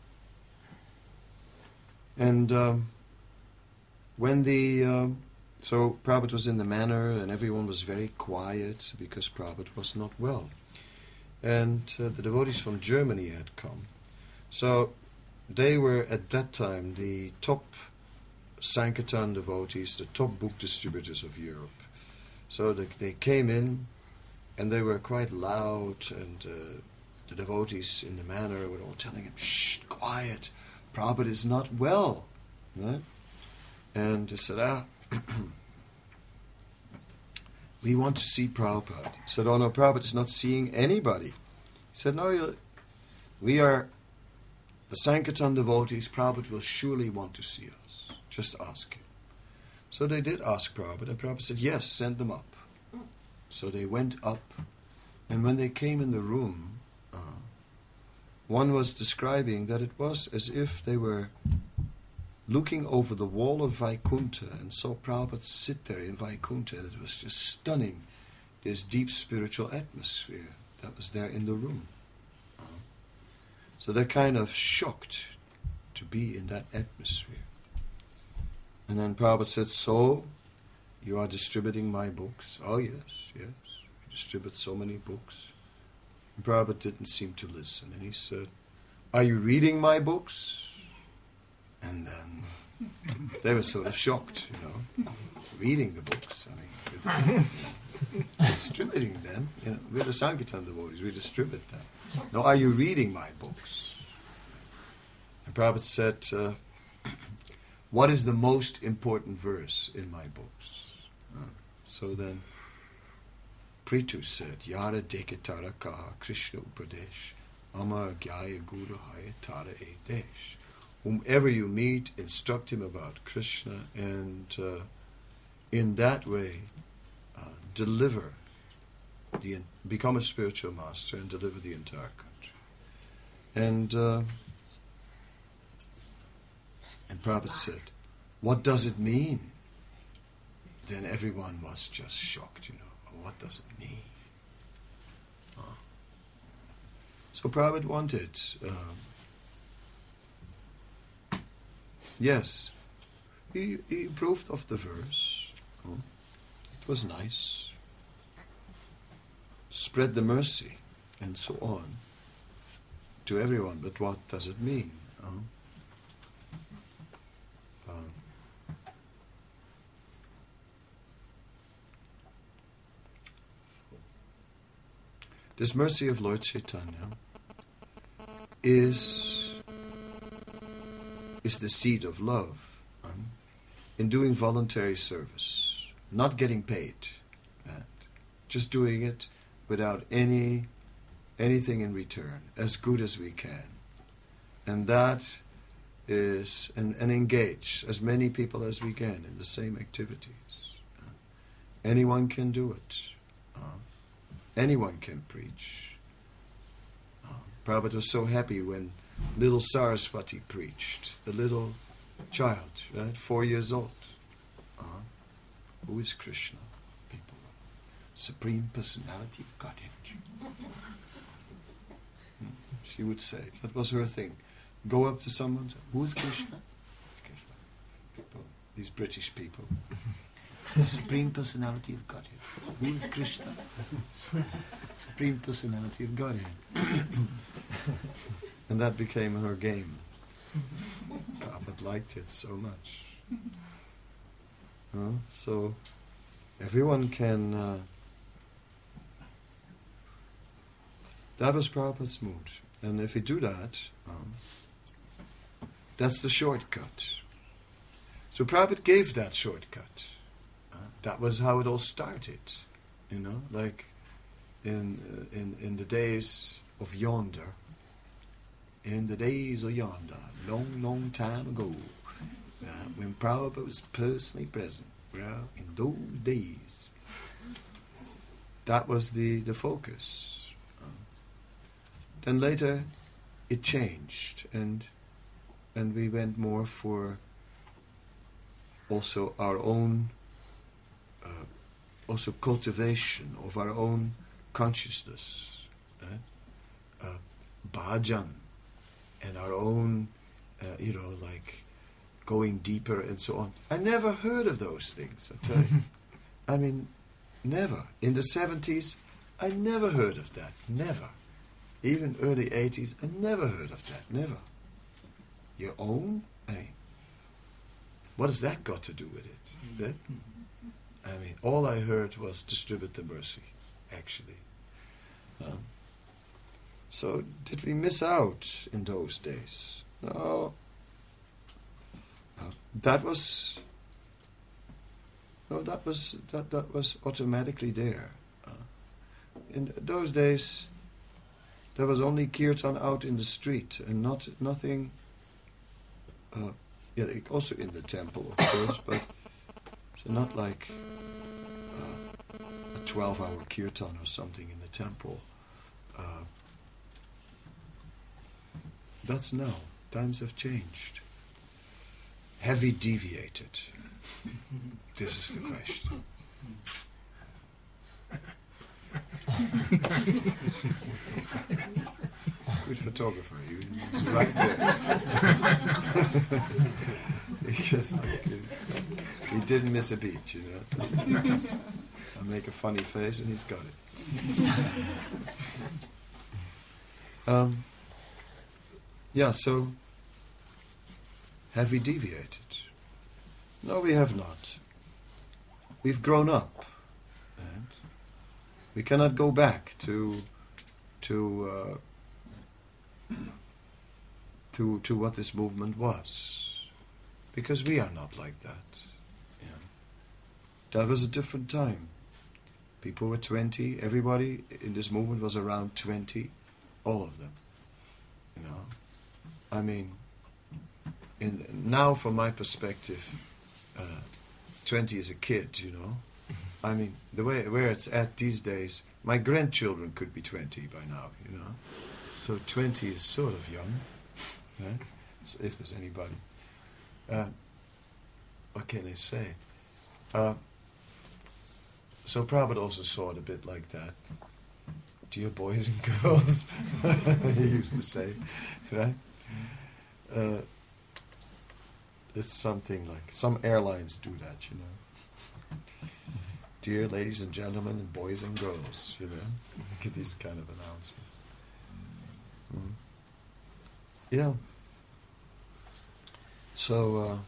longer. And um, when the... Um, so Prabhupada was in the manor and everyone was very quiet because Prabhupada was not well. And uh, the devotees from Germany had come. So they were at that time the top Sankirtan devotees, the top book distributors of Europe. So they, they came in and they were quite loud, and uh, the devotees in the manor were all telling him, shh, quiet, Prabhupada is not well. Right? And they said, ah, we want to see Prabhupada. He said, oh no, Prabhupada is not seeing anybody. He said, no, you, we are the Sankirtan devotees. Prabhupada will surely want to see us. Just ask him. So they did ask Prabhupada, and Prabhupada said, yes, send them up. So they went up, and when they came in the room, uh, one was describing that it was as if they were looking over the wall of Vaikuntha and saw Prabhupada sit there in Vaikuntha, and it was just stunning, this deep spiritual atmosphere that was there in the room. Uh, so they're kind of shocked to be in that atmosphere. And then Prabhupada said, so, you are distributing my books? Oh yes, yes, we distribute so many books. And Prabhupada didn't seem to listen, and he said, are you reading my books? And then they were sort of shocked, you know, reading the books. I mean, distributing them. You know, we're the Sankirtan devotees, we distribute them. Now, are you reading my books? And Prabhupada said, uh, what is the most important verse in my books? Uh, so then, Prithu said, Yara Dekitara Kaha Krishna Upadesh, Amar Gyaya Guru Haya Tara E Desh. Whomever you meet, instruct him about Krishna, and uh, in that way, uh, deliver, the become a spiritual master and deliver the entire country. And uh, and Prabhupada said, what does it mean? Then everyone was just shocked, you know. What does it mean? Uh, so Prabhupada wanted... Um, Yes, he, he approved of the verse. Oh, it was nice. Spread the mercy and so on to everyone. But what does it mean? Oh. Um, this mercy of Lord Chaitanya is... is the seed of love um, in doing voluntary service, not getting paid, right? Just doing it without any anything in return, as good as we can. And that is, and, and engage as many people as we can in the same activities. Uh, anyone can do it. Uh, anyone can preach. Uh, Prabhupada was so happy when little Saraswati preached, the little child, right, four years old. Uh, who is Krishna? People, Supreme Personality of Godhead. Hmm. She would say, that was her thing. Go up to someone and say, who is Krishna? Krishna. People, these British people. Supreme Personality of Godhead. Who is Krishna? Supreme Personality of Godhead. And that became her game. Prabhupada liked it so much. Uh, so everyone can... Uh, that was Prabhupada's mood. And if we do that, um, that's the shortcut. So Prabhupada gave that shortcut. Uh, that was how it all started. You know, like in, uh, in, in the days of yonder, in the days of yonder, long, long time ago, uh, when Prabhupada was personally present, well, in those days, that was the, the focus. Uh, then later, it changed, and and we went more for also our own, uh, also cultivation of our own consciousness, uh, uh, bhajan, and our own, uh, you know, like going deeper and so on. I never heard of those things, I tell you. I mean, never. In the seventies, I never heard of that. Never. Even early eighties, I never heard of that. Never. Your own? I mean, what has that got to do with it? Eh? I mean, all I heard was distribute the mercy, actually. Um, so, did we miss out in those days? No. Uh, that was... No, that was that, that was automatically there. Uh, in those days, there was only kirtan out in the street and not nothing. Uh, yeah, also in the temple, of course, but so not like uh, a twelve-hour kirtan or something in the temple. Uh, that's now. Times have changed. Have we deviated? This is the question. Good photographer, you he's right there. He just like, uh, he didn't miss a beat, you know. I make a funny face and he's got it. um, yeah, so have we deviated? No, we have not. We've grown up, and we cannot go back to to uh, to to what this movement was, because we are not like that. Yeah. That was a different time. People were twenty. Everybody in this movement was around twenty, all of them. You know, I mean, in now from my perspective. Uh, twenty is a kid, you know. I mean, the way where it's at these days, my grandchildren could be twenty by now, you know. So twenty is sort of young, right? So if there's anybody. Uh, what can I say? Uh, so Prabhupada also saw it a bit like that. Dear boys and girls, he used to say, right? Uh, It's something like, some airlines do that, you know. Dear ladies and gentlemen and boys and girls, you know. Get these kind of announcements. Mm. Yeah. So, uh,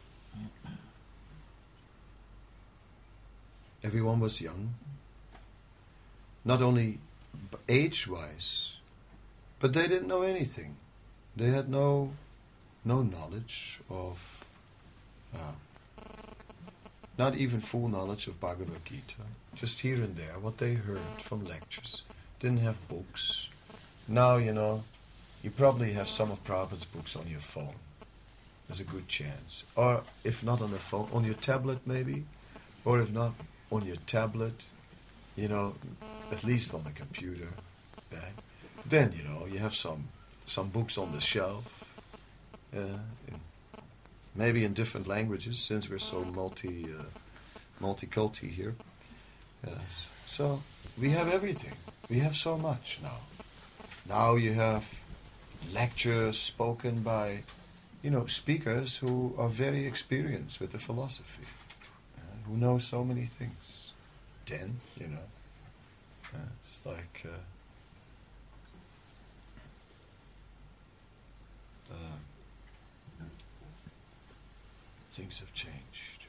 everyone was young. Not only age-wise, but they didn't know anything. They had no, no knowledge of Uh, not even full knowledge of Bhagavad Gita. Just here and there, what they heard from lectures. Didn't have books. Now, you know, you probably have some of Prabhupada's books on your phone. There's a good chance. Or, if not on the phone, on your tablet maybe. Or if not on your tablet, you know, at least on the computer. Right? Then, you know, you have some, some books on the shelf. Uh, Maybe in different languages, since we're so multi, uh, multi-culti here. Yes. So we have everything. We have so much now. Now you have lectures spoken by, you know, speakers who are very experienced with the philosophy, uh, who know so many things. Then, you know, uh, it's like. Uh, uh, Things have changed.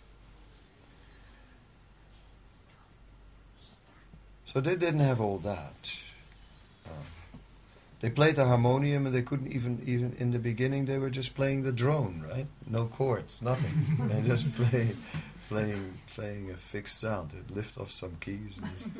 So they didn't have all that. Um, they played the harmonium and they couldn't even, even in the beginning, they were just playing the drone, right? No chords, nothing. They just play, playing playing a fixed sound. They'd lift off some keys and just...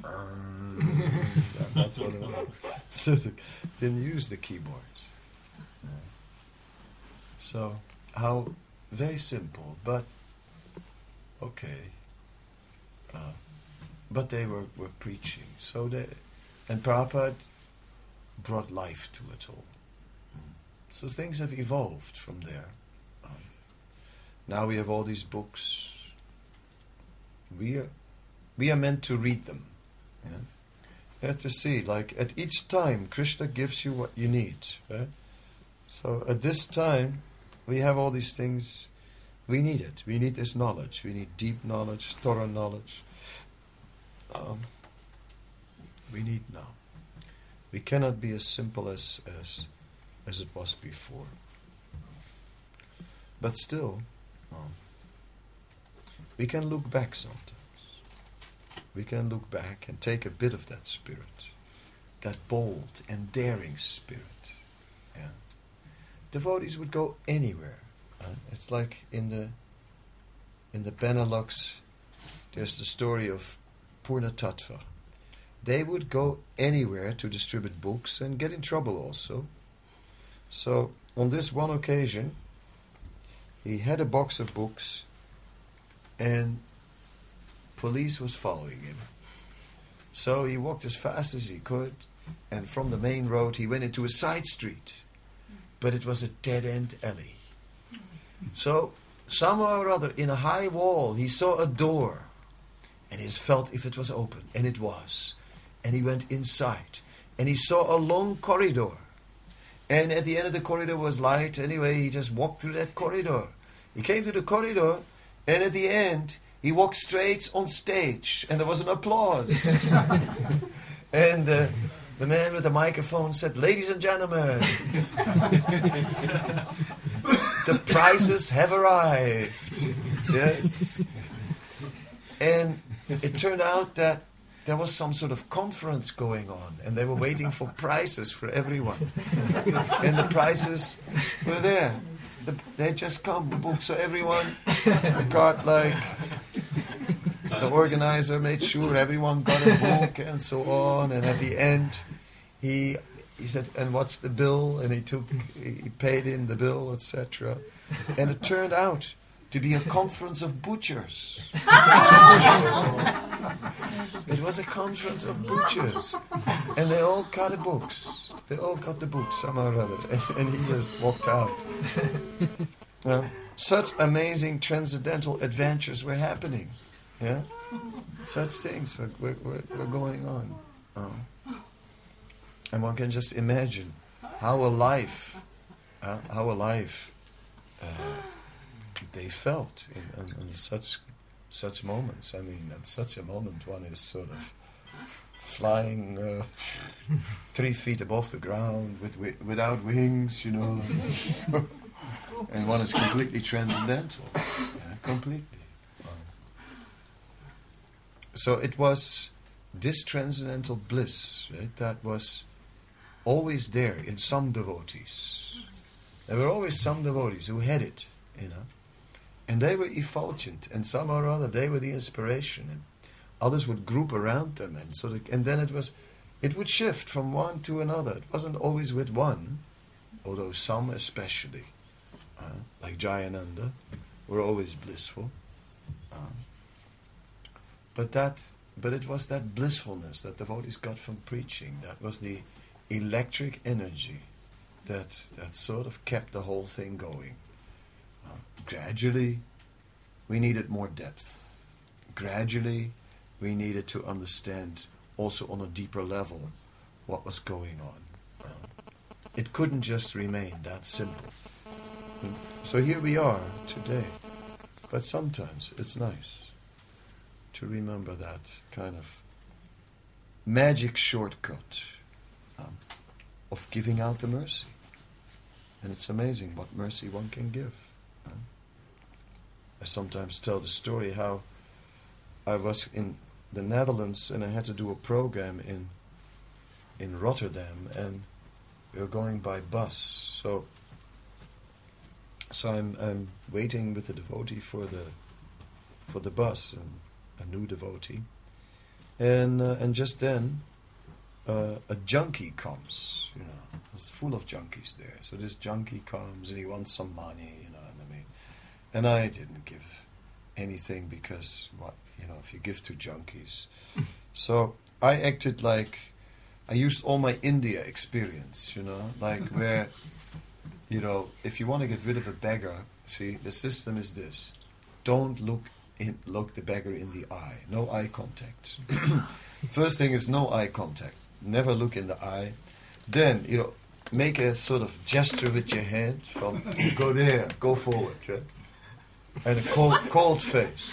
that, that's what it was. So they didn't use the keyboards. Yeah. So how... very simple, but okay. Uh, but they were, were preaching. So they, and Prabhupada brought life to it all. So things have evolved from there. Um, now we have all these books. We are, we are meant to read them. Yeah? You have to see, like at each time, Krishna gives you what you need. Right? So at this time, we have all these things. We need it. We need this knowledge. We need deep knowledge, thorough knowledge. Um, we need now. We cannot be as simple as as as it was before. But still, um, we can look back sometimes. We can look back and take a bit of that spirit, that bold and daring spirit. Yeah. Devotees would go anywhere. Uh, it's like in the in the Benelux, there's the story of Purna Tattva. They would go anywhere to distribute books and get in trouble also. So on this one occasion, he had a box of books and police was following him. So he walked as fast as he could, and from the main road he went into a side street. But it was a dead-end alley. So somehow or other, in a high wall, he saw a door. And he just felt if it was open. And it was. And he went inside. And he saw a long corridor. And at the end of the corridor was light. Anyway, he just walked through that corridor. He came to the corridor. And at the end, he walked straight on stage. And there was an applause. And uh, the man with the microphone said, "Ladies and gentlemen, the prizes have arrived." Yes. And it turned out that there was some sort of conference going on, and they were waiting for prizes for everyone. And the prizes were there. The, they had just come, the books, so everyone got like, the organizer made sure everyone got a book and so on, and at the end, he he said, "And what's the bill?" And he took, he paid in the bill, et cetera. And it turned out to be a conference of butchers. It was a conference of butchers. And they all got the books. They all got the books somehow or other. And, and he just walked out. Uh, such amazing transcendental adventures were happening. Yeah? Such things were, were, were, were going on. Uh, and one can just imagine how alive, uh, how alive uh, they felt in, in, in such such moments. I mean, at such a moment, one is sort of flying uh, three feet above the ground with, with without wings, you know, and one is completely transcendental, yeah, completely. So it was this transcendental bliss, right, that was always there in some devotees. There were always some devotees who had it, you know. And they were effulgent, and somehow or other they were the inspiration, and others would group around them, and so the, and then it was, it would shift from one to another. It wasn't always with one, although some especially, uh, like Jayananda, were always blissful. Uh, but that, but it was that blissfulness that devotees got from preaching. That was the electric energy that that sort of kept the whole thing going. Uh, gradually, we needed more depth. Gradually, we needed to understand also on a deeper level what was going on. Uh, it couldn't just remain that simple. And so here we are today. But sometimes it's nice to remember that kind of magic shortcut um, of giving out the mercy. And it's amazing what mercy one can give. I sometimes tell the story how I was in the Netherlands and I had to do a program in in Rotterdam, and we were going by bus. So so I'm I'm waiting with the devotee for the for the bus, and a new devotee, and uh, and just then uh, a junkie comes. You know, it's full of junkies there. So this junkie comes and he wants some money. You know what I mean? And I didn't give anything because, what, you know, if you give to junkies. So I acted like, I used all my India experience, you know, like where, you know, if you want to get rid of a beggar, see, the system is this. Don't look in, look the beggar in the eye. No eye contact. First thing is no eye contact. Never look in the eye. Then, you know, make a sort of gesture with your hand from, go there, go forward, right? And a cold, cold face.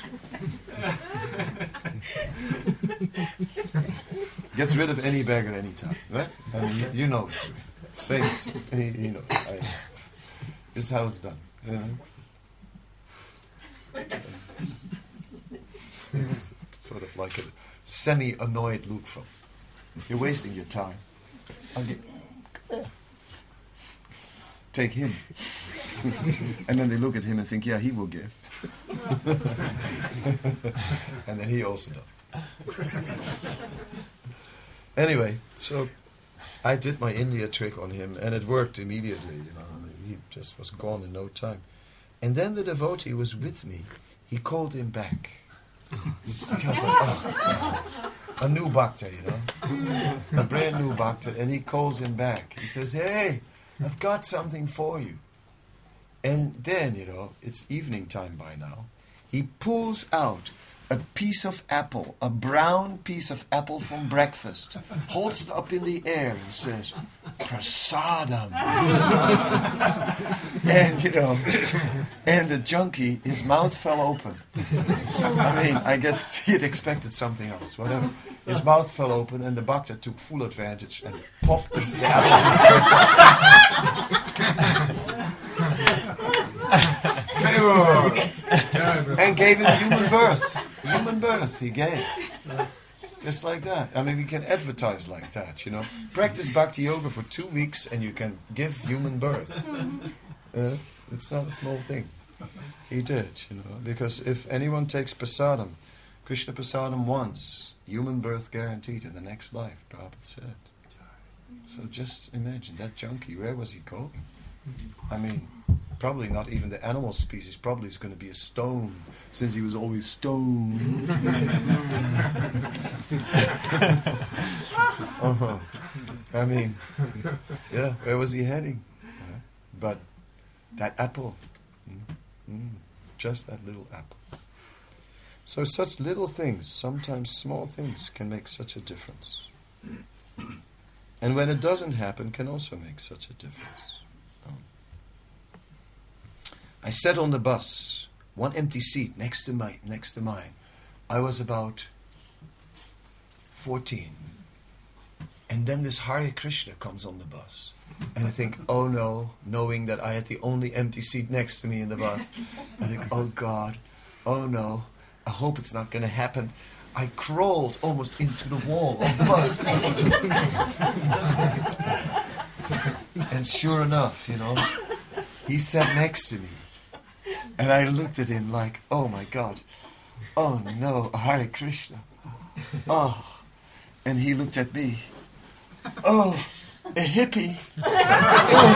Gets rid of any beggar anytime, right? I mean, you, you know it. Same, you know. I, this is how it's done. You know? Sort of like a semi-annoyed look from, you're wasting your time. I'll get, take him. And then they look at him and think, yeah, he will give. And then he also does. Anyway, so I did my India trick on him, and it worked immediately. You know, he just was gone in no time. And then the devotee was with me. He called him back. Like, oh, a new bhakta, you know, a brand new bhakta, and he calls him back. He says, "Hey, I've got something for you." And then, you know, it's evening time by now. He pulls out a piece of apple, a brown piece of apple from breakfast, holds it up in the air and says, "Prasadam." And, you know, and the junkie, his mouth fell open. I mean, I guess he had expected something else, whatever. His mouth fell open, and the bhakta took full advantage and popped the apple and gave him human birth. Human birth he gave. Just like that. I mean, we can advertise like that, you know. Practice bhakti yoga for two weeks and you can give human birth. Uh, it's not a small thing. He did, you know, because if anyone takes prasadam, Krishna prasadam once, human birth guaranteed in the next life, Prabhupada said. So just imagine, that junkie, where was he going? I mean, probably not even the animal species, probably it's going to be a stone, since he was always stoned. uh-huh. I mean, yeah, where was he heading? Uh, but that apple, mm, mm, just that little apple. So such little things, sometimes small things, can make such a difference. And when it doesn't happen, can also make such a difference. Um, I sat on the bus, one empty seat next to my next to mine. I was about fourteen. And then this Hare Krishna comes on the bus. And I think, oh no, knowing that I had the only empty seat next to me in the bus. I think, oh God, oh no, I hope it's not going to happen. I crawled almost into the wall of the bus. And sure enough, you know, he sat next to me. And I looked at him like, oh my God, oh no, Hare Krishna. Oh, and he looked at me. Oh, a hippie. Oh,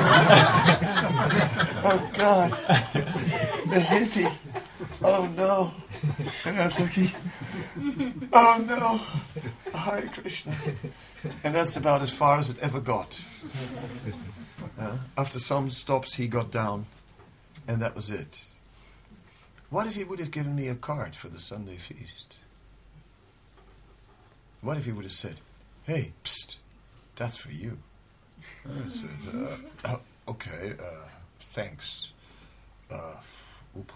oh God, a hippie. Oh no. And I was looking, oh no, Hare Krishna. And that's about as far as it ever got. Uh, after some stops, he got down, and that was it. What if he would have given me a card for the Sunday feast? What if he would have said, hey, psst, that's for you? I said, uh, uh, okay, uh, thanks. Uh, oop.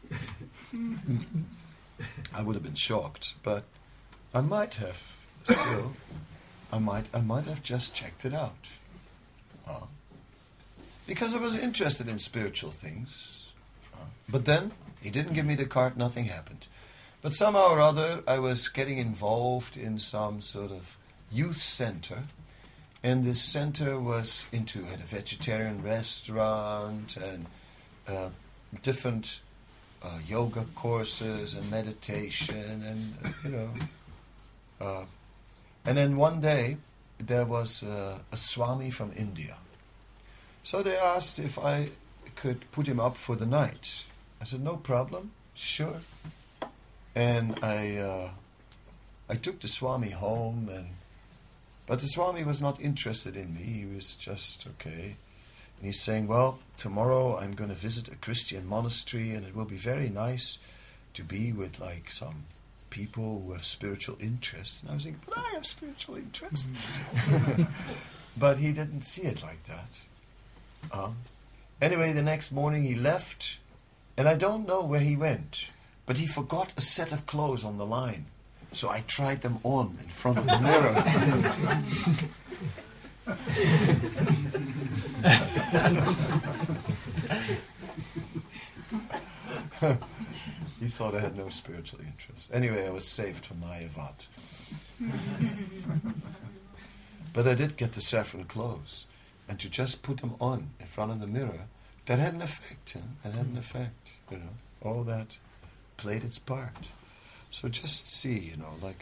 I would have been shocked, but I might have still, I might, I might have just checked it out. Uh, because I was interested in spiritual things. Uh, but then, he didn't give me the card, nothing happened. But somehow or other, I was getting involved in some sort of youth center. And this center was into, had a vegetarian restaurant and uh, different uh, yoga courses and meditation and, uh, you know. Uh, and then one day, there was uh, a Swami from India. So they asked if I could put him up for the night. I said, no problem, sure. And I uh, I took the Swami home, and but the Swami was not interested in me. He was just, okay. And he's saying, well, tomorrow I'm going to visit a Christian monastery, and it will be very nice to be with like some people who have spiritual interests. And I was thinking, but I have spiritual interests. But he didn't see it like that. Um, anyway, the next morning he left, and I don't know where he went, but he forgot a set of clothes on the line. So I tried them on in front of the mirror. He thought I had no spiritual interest. Anyway, I was saved from Mayavad. But I did get the saffron clothes. And to just put them on in front of the mirror, that had an effect. Huh? That had an effect. You know, all that played its part. So just see, you know, like,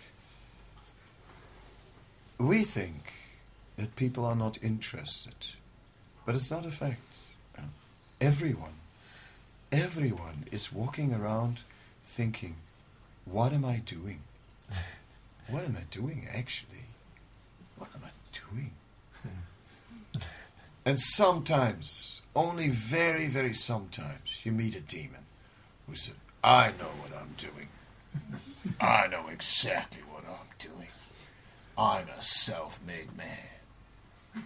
we think that people are not interested. But it's not a fact. You know, everyone, everyone is walking around thinking, what am I doing? What am I doing, actually? What am I doing? And sometimes, only very, very sometimes, you meet a demon who says, I know what I'm doing. I know exactly what I'm doing. I'm a self-made man.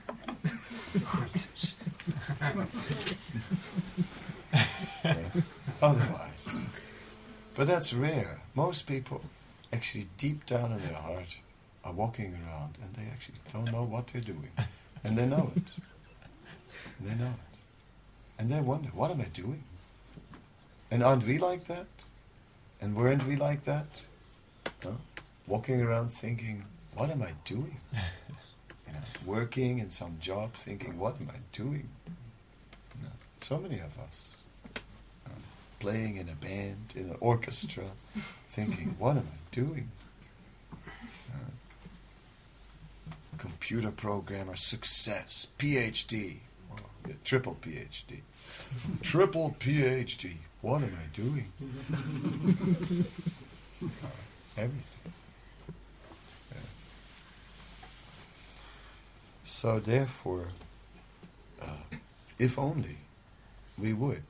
Yeah. Otherwise. But that's rare. Most people, actually deep down in their heart, are walking around and they actually don't know what they're doing. And they know it. And they know it. And they wonder, what am I doing? And aren't we like that? And weren't we like that? No? Walking around thinking, what am I doing? You know, working in some job thinking, what am I doing? You know, so many of us. Uh, playing in a band, in an orchestra, thinking, what am I doing? Uh, computer programmer, success, P H D. Wow, yeah, triple P H D. Triple P H D. What am I doing? uh, everything. Yeah. So therefore, uh, if only we would,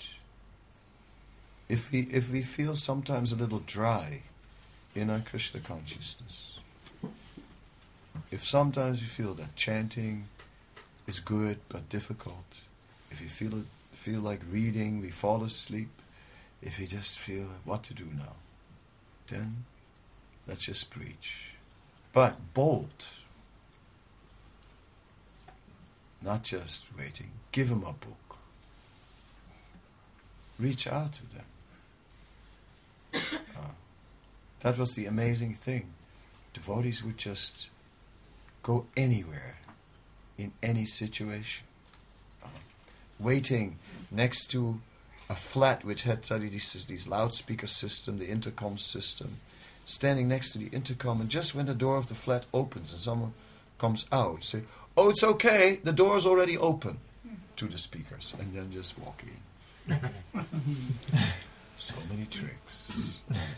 if we if we feel sometimes a little dry in our Krishna consciousness, if sometimes we feel that chanting is good but difficult, if we feel it, feel like reading, we fall asleep, if we just feel what to do now, then let's just preach. But bold. Not just waiting. Give them a book. Reach out to them. Uh, that was the amazing thing. Devotees would just go anywhere, in any situation. Uh, waiting next to a flat which had these, these loudspeaker system, the intercom system, standing next to the intercom, and just when the door of the flat opens and someone comes out, say, oh, it's okay, the door's already open, to the speakers, and then just walk in. So many tricks.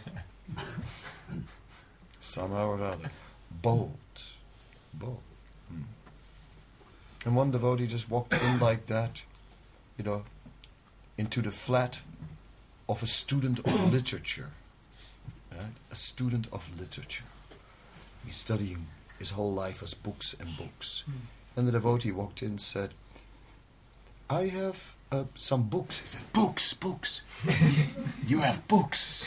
Somehow or other. Bold. Bold. Mm. And one devotee just walked in like that, you know, into the flat of a student of literature. Right? A student of literature. He's studying his whole life as books and books. Mm. And the devotee walked in and said, I have uh, some books. He said, books, books. You have books.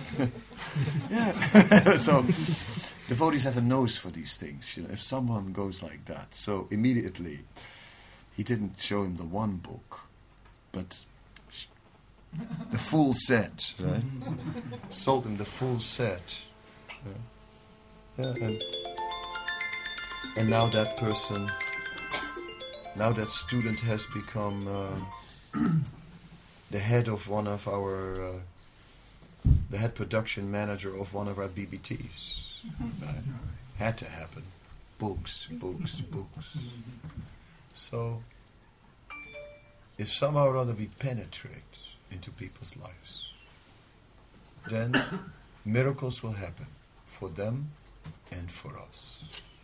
Yeah. So devotees have a nose for these things. You know, if someone goes like that. So immediately, he didn't show him the one book, but the full set, right? Sold him the full set. Yeah. Yeah, and, and now that person, now that student has become uh, the head of one of our, uh, the head production manager of one of our B B Ts. Right? Had to happen. Books, books, books. So, if somehow or other we penetrate into people's lives, then miracles will happen for them and for us.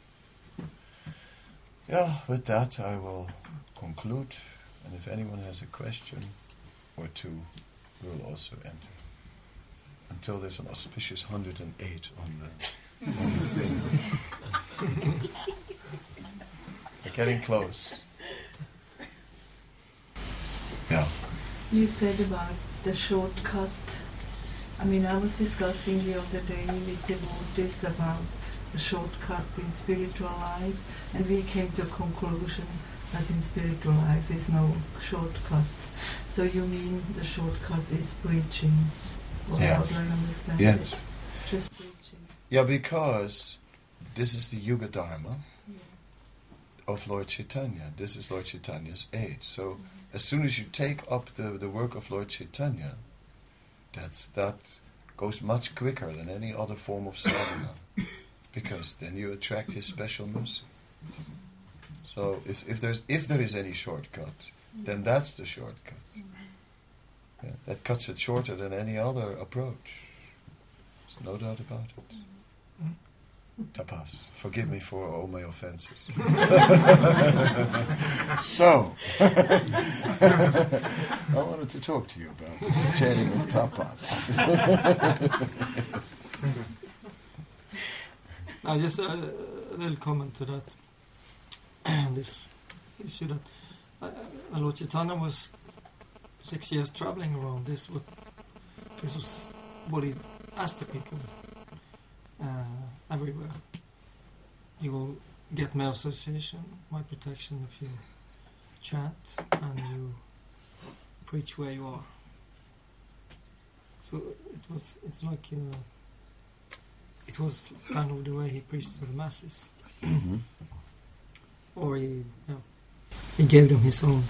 Yeah, with that I will conclude, and if anyone has a question or two, we'll also enter. Until there's an auspicious one hundred eight on the thing. We're getting close. Yeah. You said about the shortcut. I mean, I was discussing the other day with devotees about the shortcut in spiritual life, and we came to a conclusion that in spiritual life is no shortcut. So you mean the shortcut is preaching? Or Yes. how do I understand Yes. it? Just preaching. Yeah, because this is the Yuga Dharma Yeah. of Lord Chaitanya. This is Lord Chaitanya's age. So as soon as you take up the, the work of Lord Chaitanya, that's, that goes much quicker than any other form of sadhana, because then you attract his special mercy. So if, if, there's, if there is any shortcut, then that's the shortcut. Yeah, that cuts it shorter than any other approach. There's no doubt about it. Tapas, forgive me for all my offenses. So, I wanted to talk to you about this chanting of tapas. Now, just a, a little comment to that. This issue that uh, Lord Chaitanya was six years traveling around. This was this was what he asked the people uh, everywhere. You will get my association, my protection if you chant and you preach where you are. So it was. It's like uh, it was kind of the way he preached to the masses. Mm-hmm. Or he, you know, he gave them his own.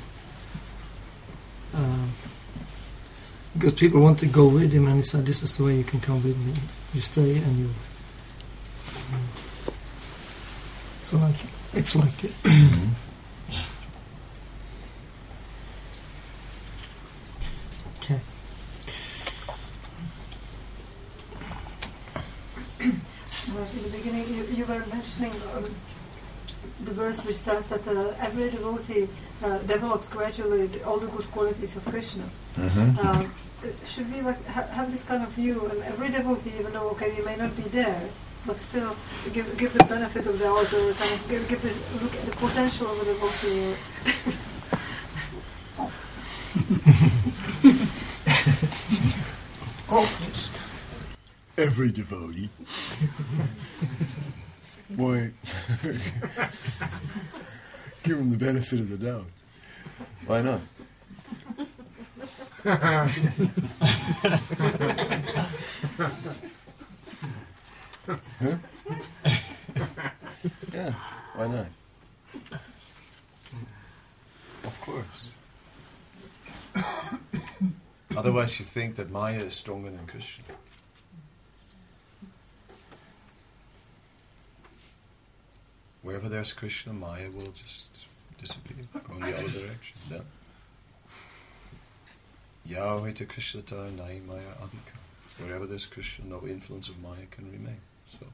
Uh, because people want to go with him, and he said, "This is the way you can come with me. You stay and you." Um, so like it's like it. Mm-hmm. Okay. Well, in the beginning, you, you were mentioning um, the verse which says that uh, every devotee uh, develops gradually the, all the good qualities of Krishna. Mm-hmm. Um, should we like ha- have this kind of view, and every devotee, even though okay, we may not be there, but still give give the benefit of the doubt, or kind of give, give the look at the potential of a devotee. Oh, every devotee. Boy, give him the benefit of the doubt. Why not? Huh? Yeah, why not? Of course. Otherwise you think that Maya is stronger than Krishna. Wherever there's Krishna, Maya will just disappear, go in the other direction. Then Yahweh to Krishna ta nai Maya adhika. Wherever there's Krishna, no influence of Maya can remain. So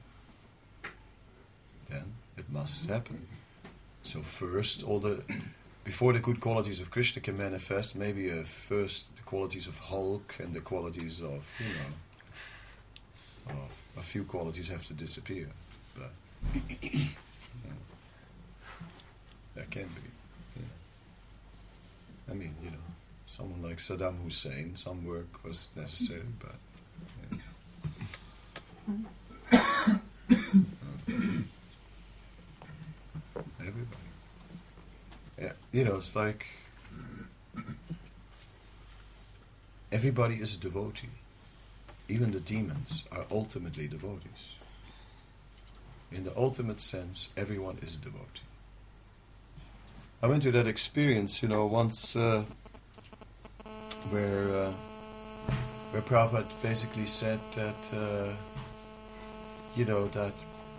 then it must happen. So first, all the before the good qualities of Krishna can manifest, maybe uh, first the qualities of Hulk and the qualities of, you know, well, a few qualities have to disappear. But yeah, that can be. Yeah. I mean, you know, someone like Saddam Hussein, some work was necessary, but yeah. Everybody. Yeah, you know, it's like everybody is a devotee. Even the demons are ultimately devotees. In the ultimate sense, everyone is a devotee. I went to that experience, you know, once uh, where uh, where Prabhupada basically said that, uh, you know, that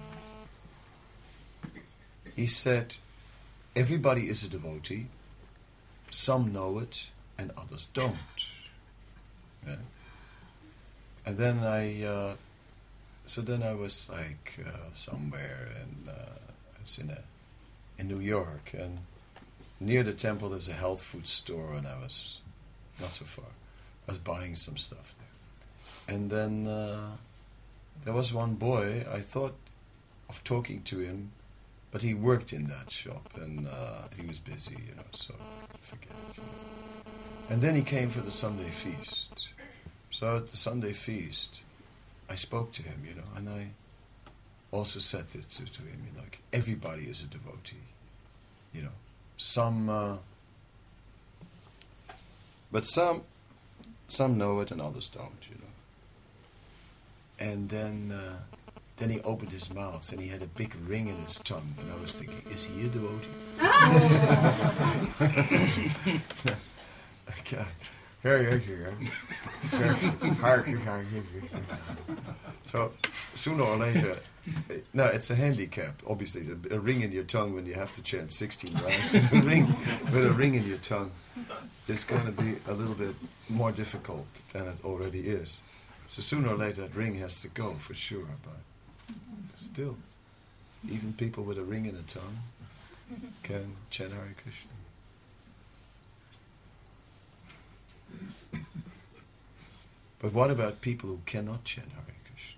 he said, everybody is a devotee, some know it and others don't. Yeah. And then I, uh, so then I was like uh, somewhere, and uh, I was in a, in New York, and near the temple there's a health food store, and I was not so far. I was buying some stuff there, and then uh, there was one boy. I thought of talking to him, but he worked in that shop, and uh, he was busy, you know. So forget it. You know. And then he came for the Sunday feast. So at the Sunday feast, I spoke to him, you know, and I also said it to, to him, you know, like everybody is a devotee, you know. Some, uh, but some, some know it and others don't, you know. And then, uh, then he opened his mouth and he had a big ring in his tongue, and I was thinking, is he a devotee? Okay. So sooner or later, no, it's a handicap. Obviously, a, a ring in your tongue when you have to chant sixteen rounds with a ring, with a ring in your tongue, is going to be a little bit more difficult than it already is. So sooner or later, that ring has to go for sure. But still, even people with a ring in a tongue can chant Hare Krishna. But what about people who cannot chant Hare Krishna?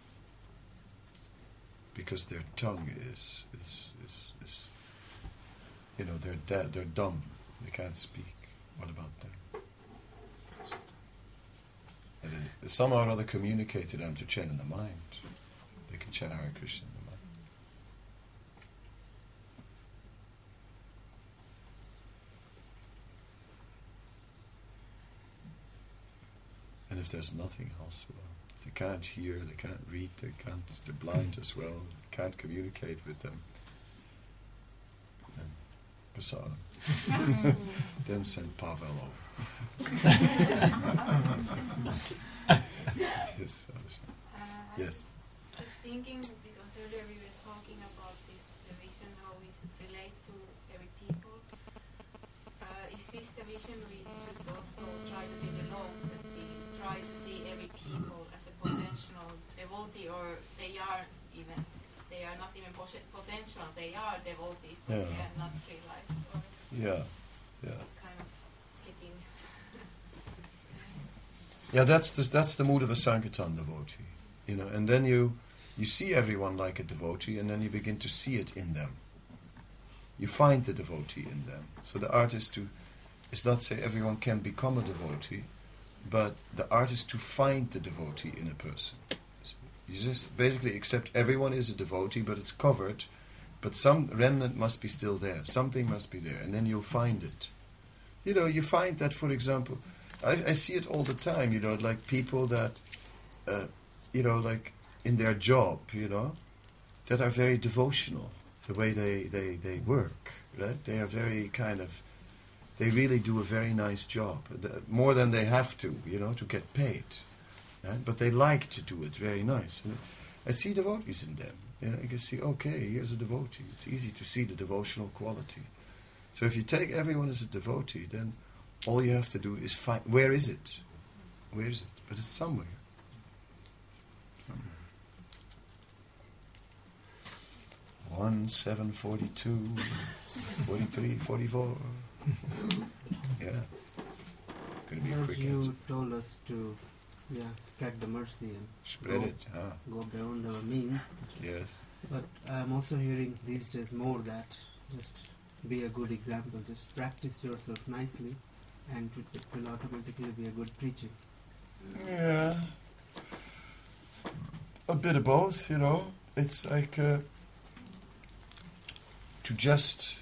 Because their tongue is, is, is, is you know, they're dead, they're dumb, they can't speak. What about them? And then somehow or other communicate to them to chant in the mind. They can chant Hare Krishna in the mind. And if there's nothing else, well, if they can't hear, they can't read, they can't, they're blind as well, can't communicate with them, then prasadam. Then send Pavel over. Yes, Uh, I yes. was just thinking, because earlier we were talking about this uh, vision, how we should relate to every people. Uh, is this the vision we should also try to develop, that we try to see every people as a potential devotee, or they are even, they are not even pos- potential, they are devotees, but Yeah. they are not realized, or Yeah, yeah. it's kind of getting... Yeah, that's the, that's the mood of a Sankirtan devotee, you know. And then you you see everyone like a devotee, and then you begin to see it in them. You find the devotee in them. So the art is to is not say everyone can become a devotee, but the art is to find the devotee in a person. So you just basically accept everyone is a devotee, but it's covered, but some remnant must be still there. Something must be there, and then you'll find it. You know, you find that, for example, I, I see it all the time, you know, like people that, uh, you know, like in their job, you know, that are very devotional, the way they, they, they work, right? They are very kind of, they really do a very nice job, the, more than they have to, you know, to get paid, right? But they like to do it very nice. And I see devotees in them. You know, I can see, okay, here's a devotee. It's easy to see the devotional quality. So if you take everyone as a devotee, then all you have to do is find, where is it? Where is it? But it's somewhere. somewhere. One, seven, forty-two, forty-three, forty-four. Yeah. Going to be a As quick you answer. told us to, yeah, spread the mercy and Spread go, it. Ah, go beyond our means. yes. But I'm also hearing these days more that just be a good example. Just practice yourself nicely, and it, it will automatically be a good preaching. Yeah. A bit of both, you know. It's like uh, to just...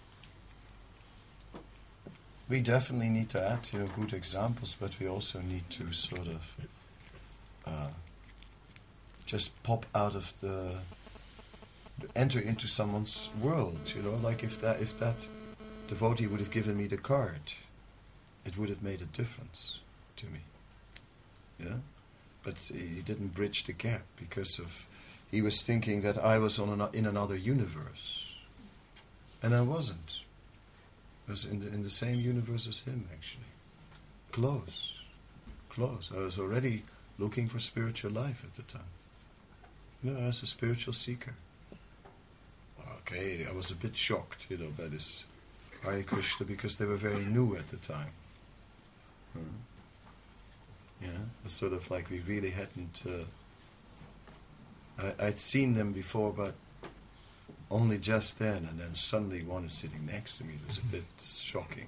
We definitely need to add, you know, good examples, but we also need to sort of uh, just pop out of the... enter into someone's world, you know. Like if that if that devotee would have given me the card, it would have made a difference to me. Yeah, but he didn't bridge the gap because of he was thinking that I was on an, in another universe, and I wasn't. I was in the in the same universe as him, actually, close, close. I was already looking for spiritual life at the time. You know, as a spiritual seeker. Okay, I was a bit shocked, you know, by this Hare Krishna because they were very new at the time. Hmm. Yeah, it's sort of like we really hadn't. Uh, I, I'd seen them before, but only just then, and then suddenly one is sitting next to me. It was a bit shocking.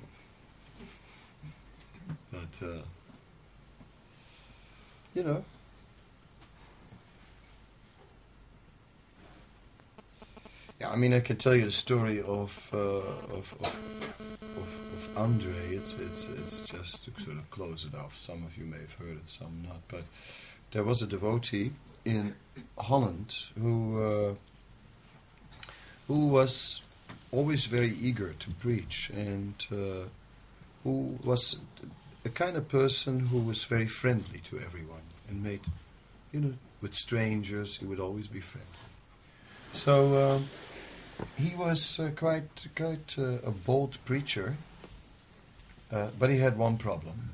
But uh, you know. Yeah, I mean, I could tell you the story of uh, of, of, of of Andre. It's it's it's just to sort of close it off. Some of you may have heard it, some not. But there was a devotee in Holland who uh, who was always very eager to preach, and uh, who was a kind of person who was very friendly to everyone and made, you know, with strangers he would always be friendly. So um, he was uh, quite quite uh, a bold preacher, uh, but he had one problem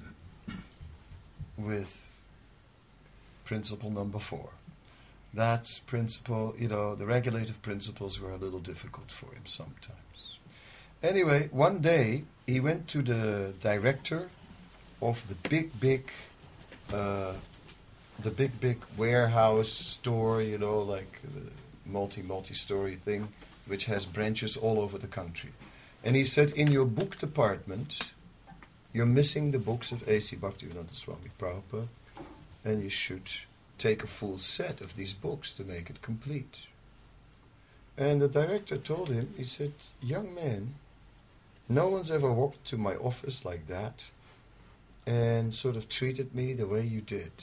with principle number four. That principle, you know, the regulative principles were a little difficult for him sometimes. Anyway, one day he went to the director of the big, big, uh, the big, big warehouse store, you know, like. Uh, multi, multi-story thing, which has branches all over the country. And he said, in your book department, you're missing the books of A C Bhaktivedanta Swami Prabhupada, and you should take a full set of these books to make it complete. And the director told him, he said, young man, no one's ever walked to my office like that and sort of treated me the way you did.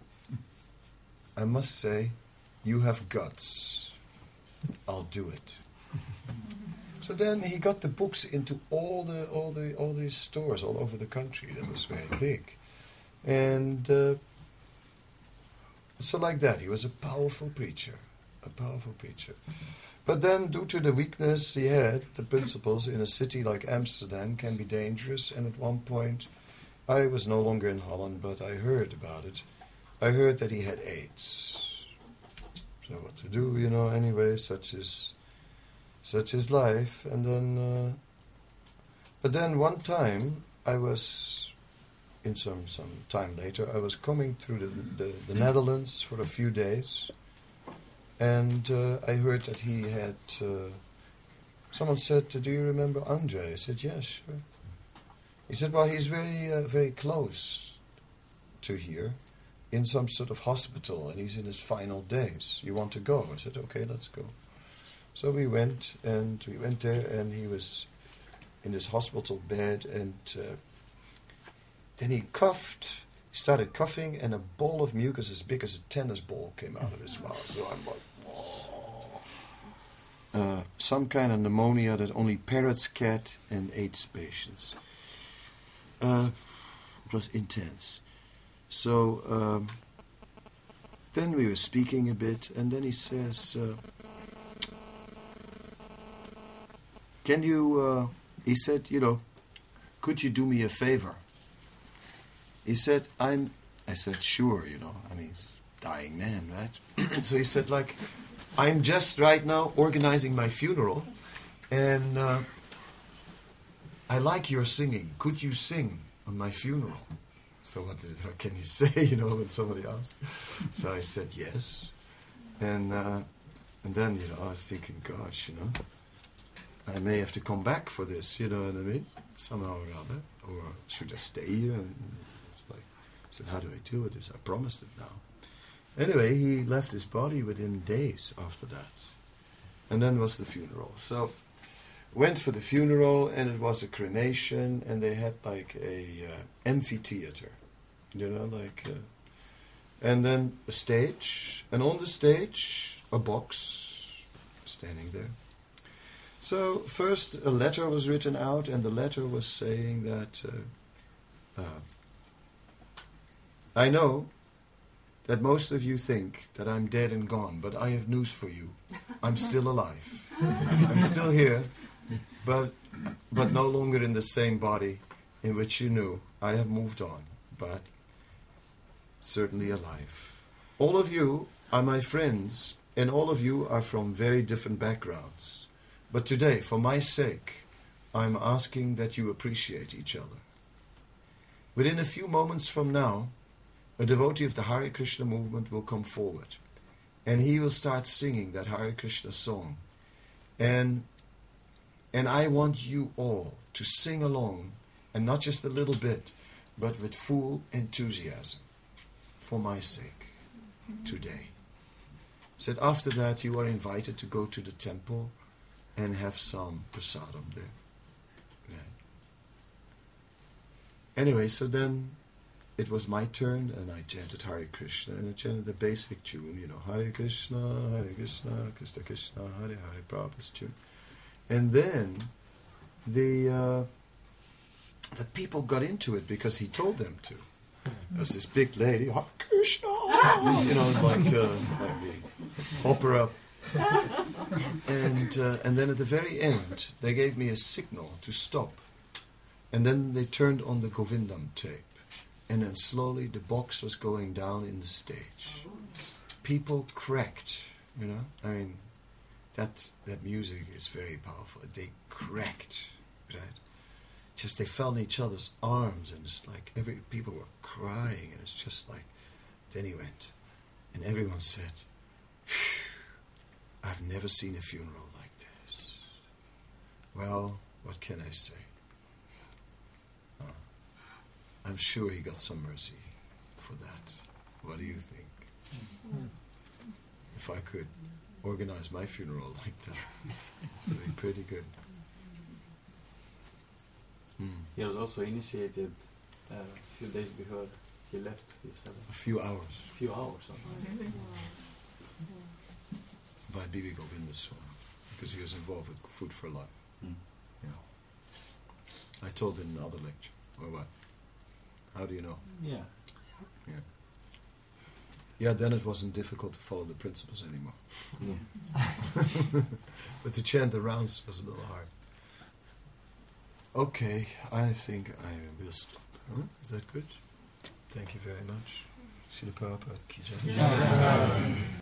I must say, you have guts. I'll do it. So then he got the books into all the all the all these stores all over the country. That was very big, and uh, so like that, he was a powerful preacher, a powerful preacher. But then, due to the weakness he had, the principles in a city like Amsterdam can be dangerous. And at one point, I was no longer in Holland, but I heard about it. I heard that he had AIDS. So what to do, you know, anyway, such is such is life. And then, uh, but then one time, I was, in some, some time later, I was coming through the, the, the Netherlands for a few days, and uh, I heard that he had, uh, someone said, do you remember Andre? I said, yeah, sure. He said, well, he's very, uh, very close to here, in some sort of hospital, and he's in his final days. You want to go? I said, okay, let's go. So we went, and we went there, and he was in his hospital bed, and uh, then he coughed, he started coughing, and a ball of mucus as big as a tennis ball came out of his mouth. So I'm like, whoa. Uh, some kind of pneumonia that only parrots get and AIDS patients. Uh, it was intense. So um, then we were speaking a bit, and then he says, uh, can you, uh, he said, you know, could you do me a favor? He said, I'm, I said, sure, you know, I mean, he's a dying man, right? So he said, like, I'm just right now organizing my funeral, and uh, I like your singing. Could you sing on my funeral? So what, is, what can you say, you know, when somebody asks? So I said yes. And uh, and then, you know, I was thinking, gosh, you know, I may have to come back for this, you know what I mean? Somehow or other. Or should I stay here? And it's like, I said, how do I deal with this? I promised it now. Anyway, he left his body within days after that. And then was the funeral. So went for the funeral, and it was a cremation, and they had like a uh, amphitheater, you know, like, uh, and then a stage, and on the stage a box standing there. So first a letter was written out, and the letter was saying that uh, uh, I know that most of you think that I'm dead and gone, but I have news for you. I'm still alive. I'm still here. But but no longer in the same body in which you knew. I have moved on. But certainly alive. All of you are my friends, and all of you are from very different backgrounds. But today, for my sake, I'm asking that you appreciate each other. Within a few moments from now, a devotee of the Hare Krishna movement will come forward, and he will start singing that Hare Krishna song. And, and I want you all to sing along, and not just a little bit, but with full enthusiasm, for my sake, today. Said after that you are invited to go to the temple and have some prasadam there. Right. Anyway, so then it was my turn, and I chanted Hare Krishna, and I chanted the basic tune, you know, Hare Krishna, Hare Krishna, Krishna Krishna, Hare Hare, Prabhupada's tune. And then the uh, the people got into it because he told them to. There's this big lady, Hare Krishna, you know, like, uh, like the opera. And uh, and then at the very end, they gave me a signal to stop. And then they turned on the Govindam tape. And then slowly the box was going down in the stage. People cracked, you know. I mean, that that music is very powerful. They cracked, right? Just they fell in each other's arms, and it's like every people were crying, and it's just like. Then he went, and everyone said, "I've never seen a funeral like this." Well, what can I say? Uh, I'm sure he got some mercy for that. What do you think? Mm-hmm. If I could organize my funeral like that, it would be pretty good. Mm. He was also initiated uh, a few days before he left his cell. A few hours. A few hours. Something. By Bibi Govinda Swami, because he was involved with Food for Life. Mm. You know. I told in another lecture. Or what? How do you know? Yeah. Yeah. Yeah, then it wasn't difficult to follow the principles anymore. Yeah. But to chant the rounds was a little hard. Okay, I think I will stop. Huh? Is that good? Thank you very much. Srila Prabhupada Ki Jai.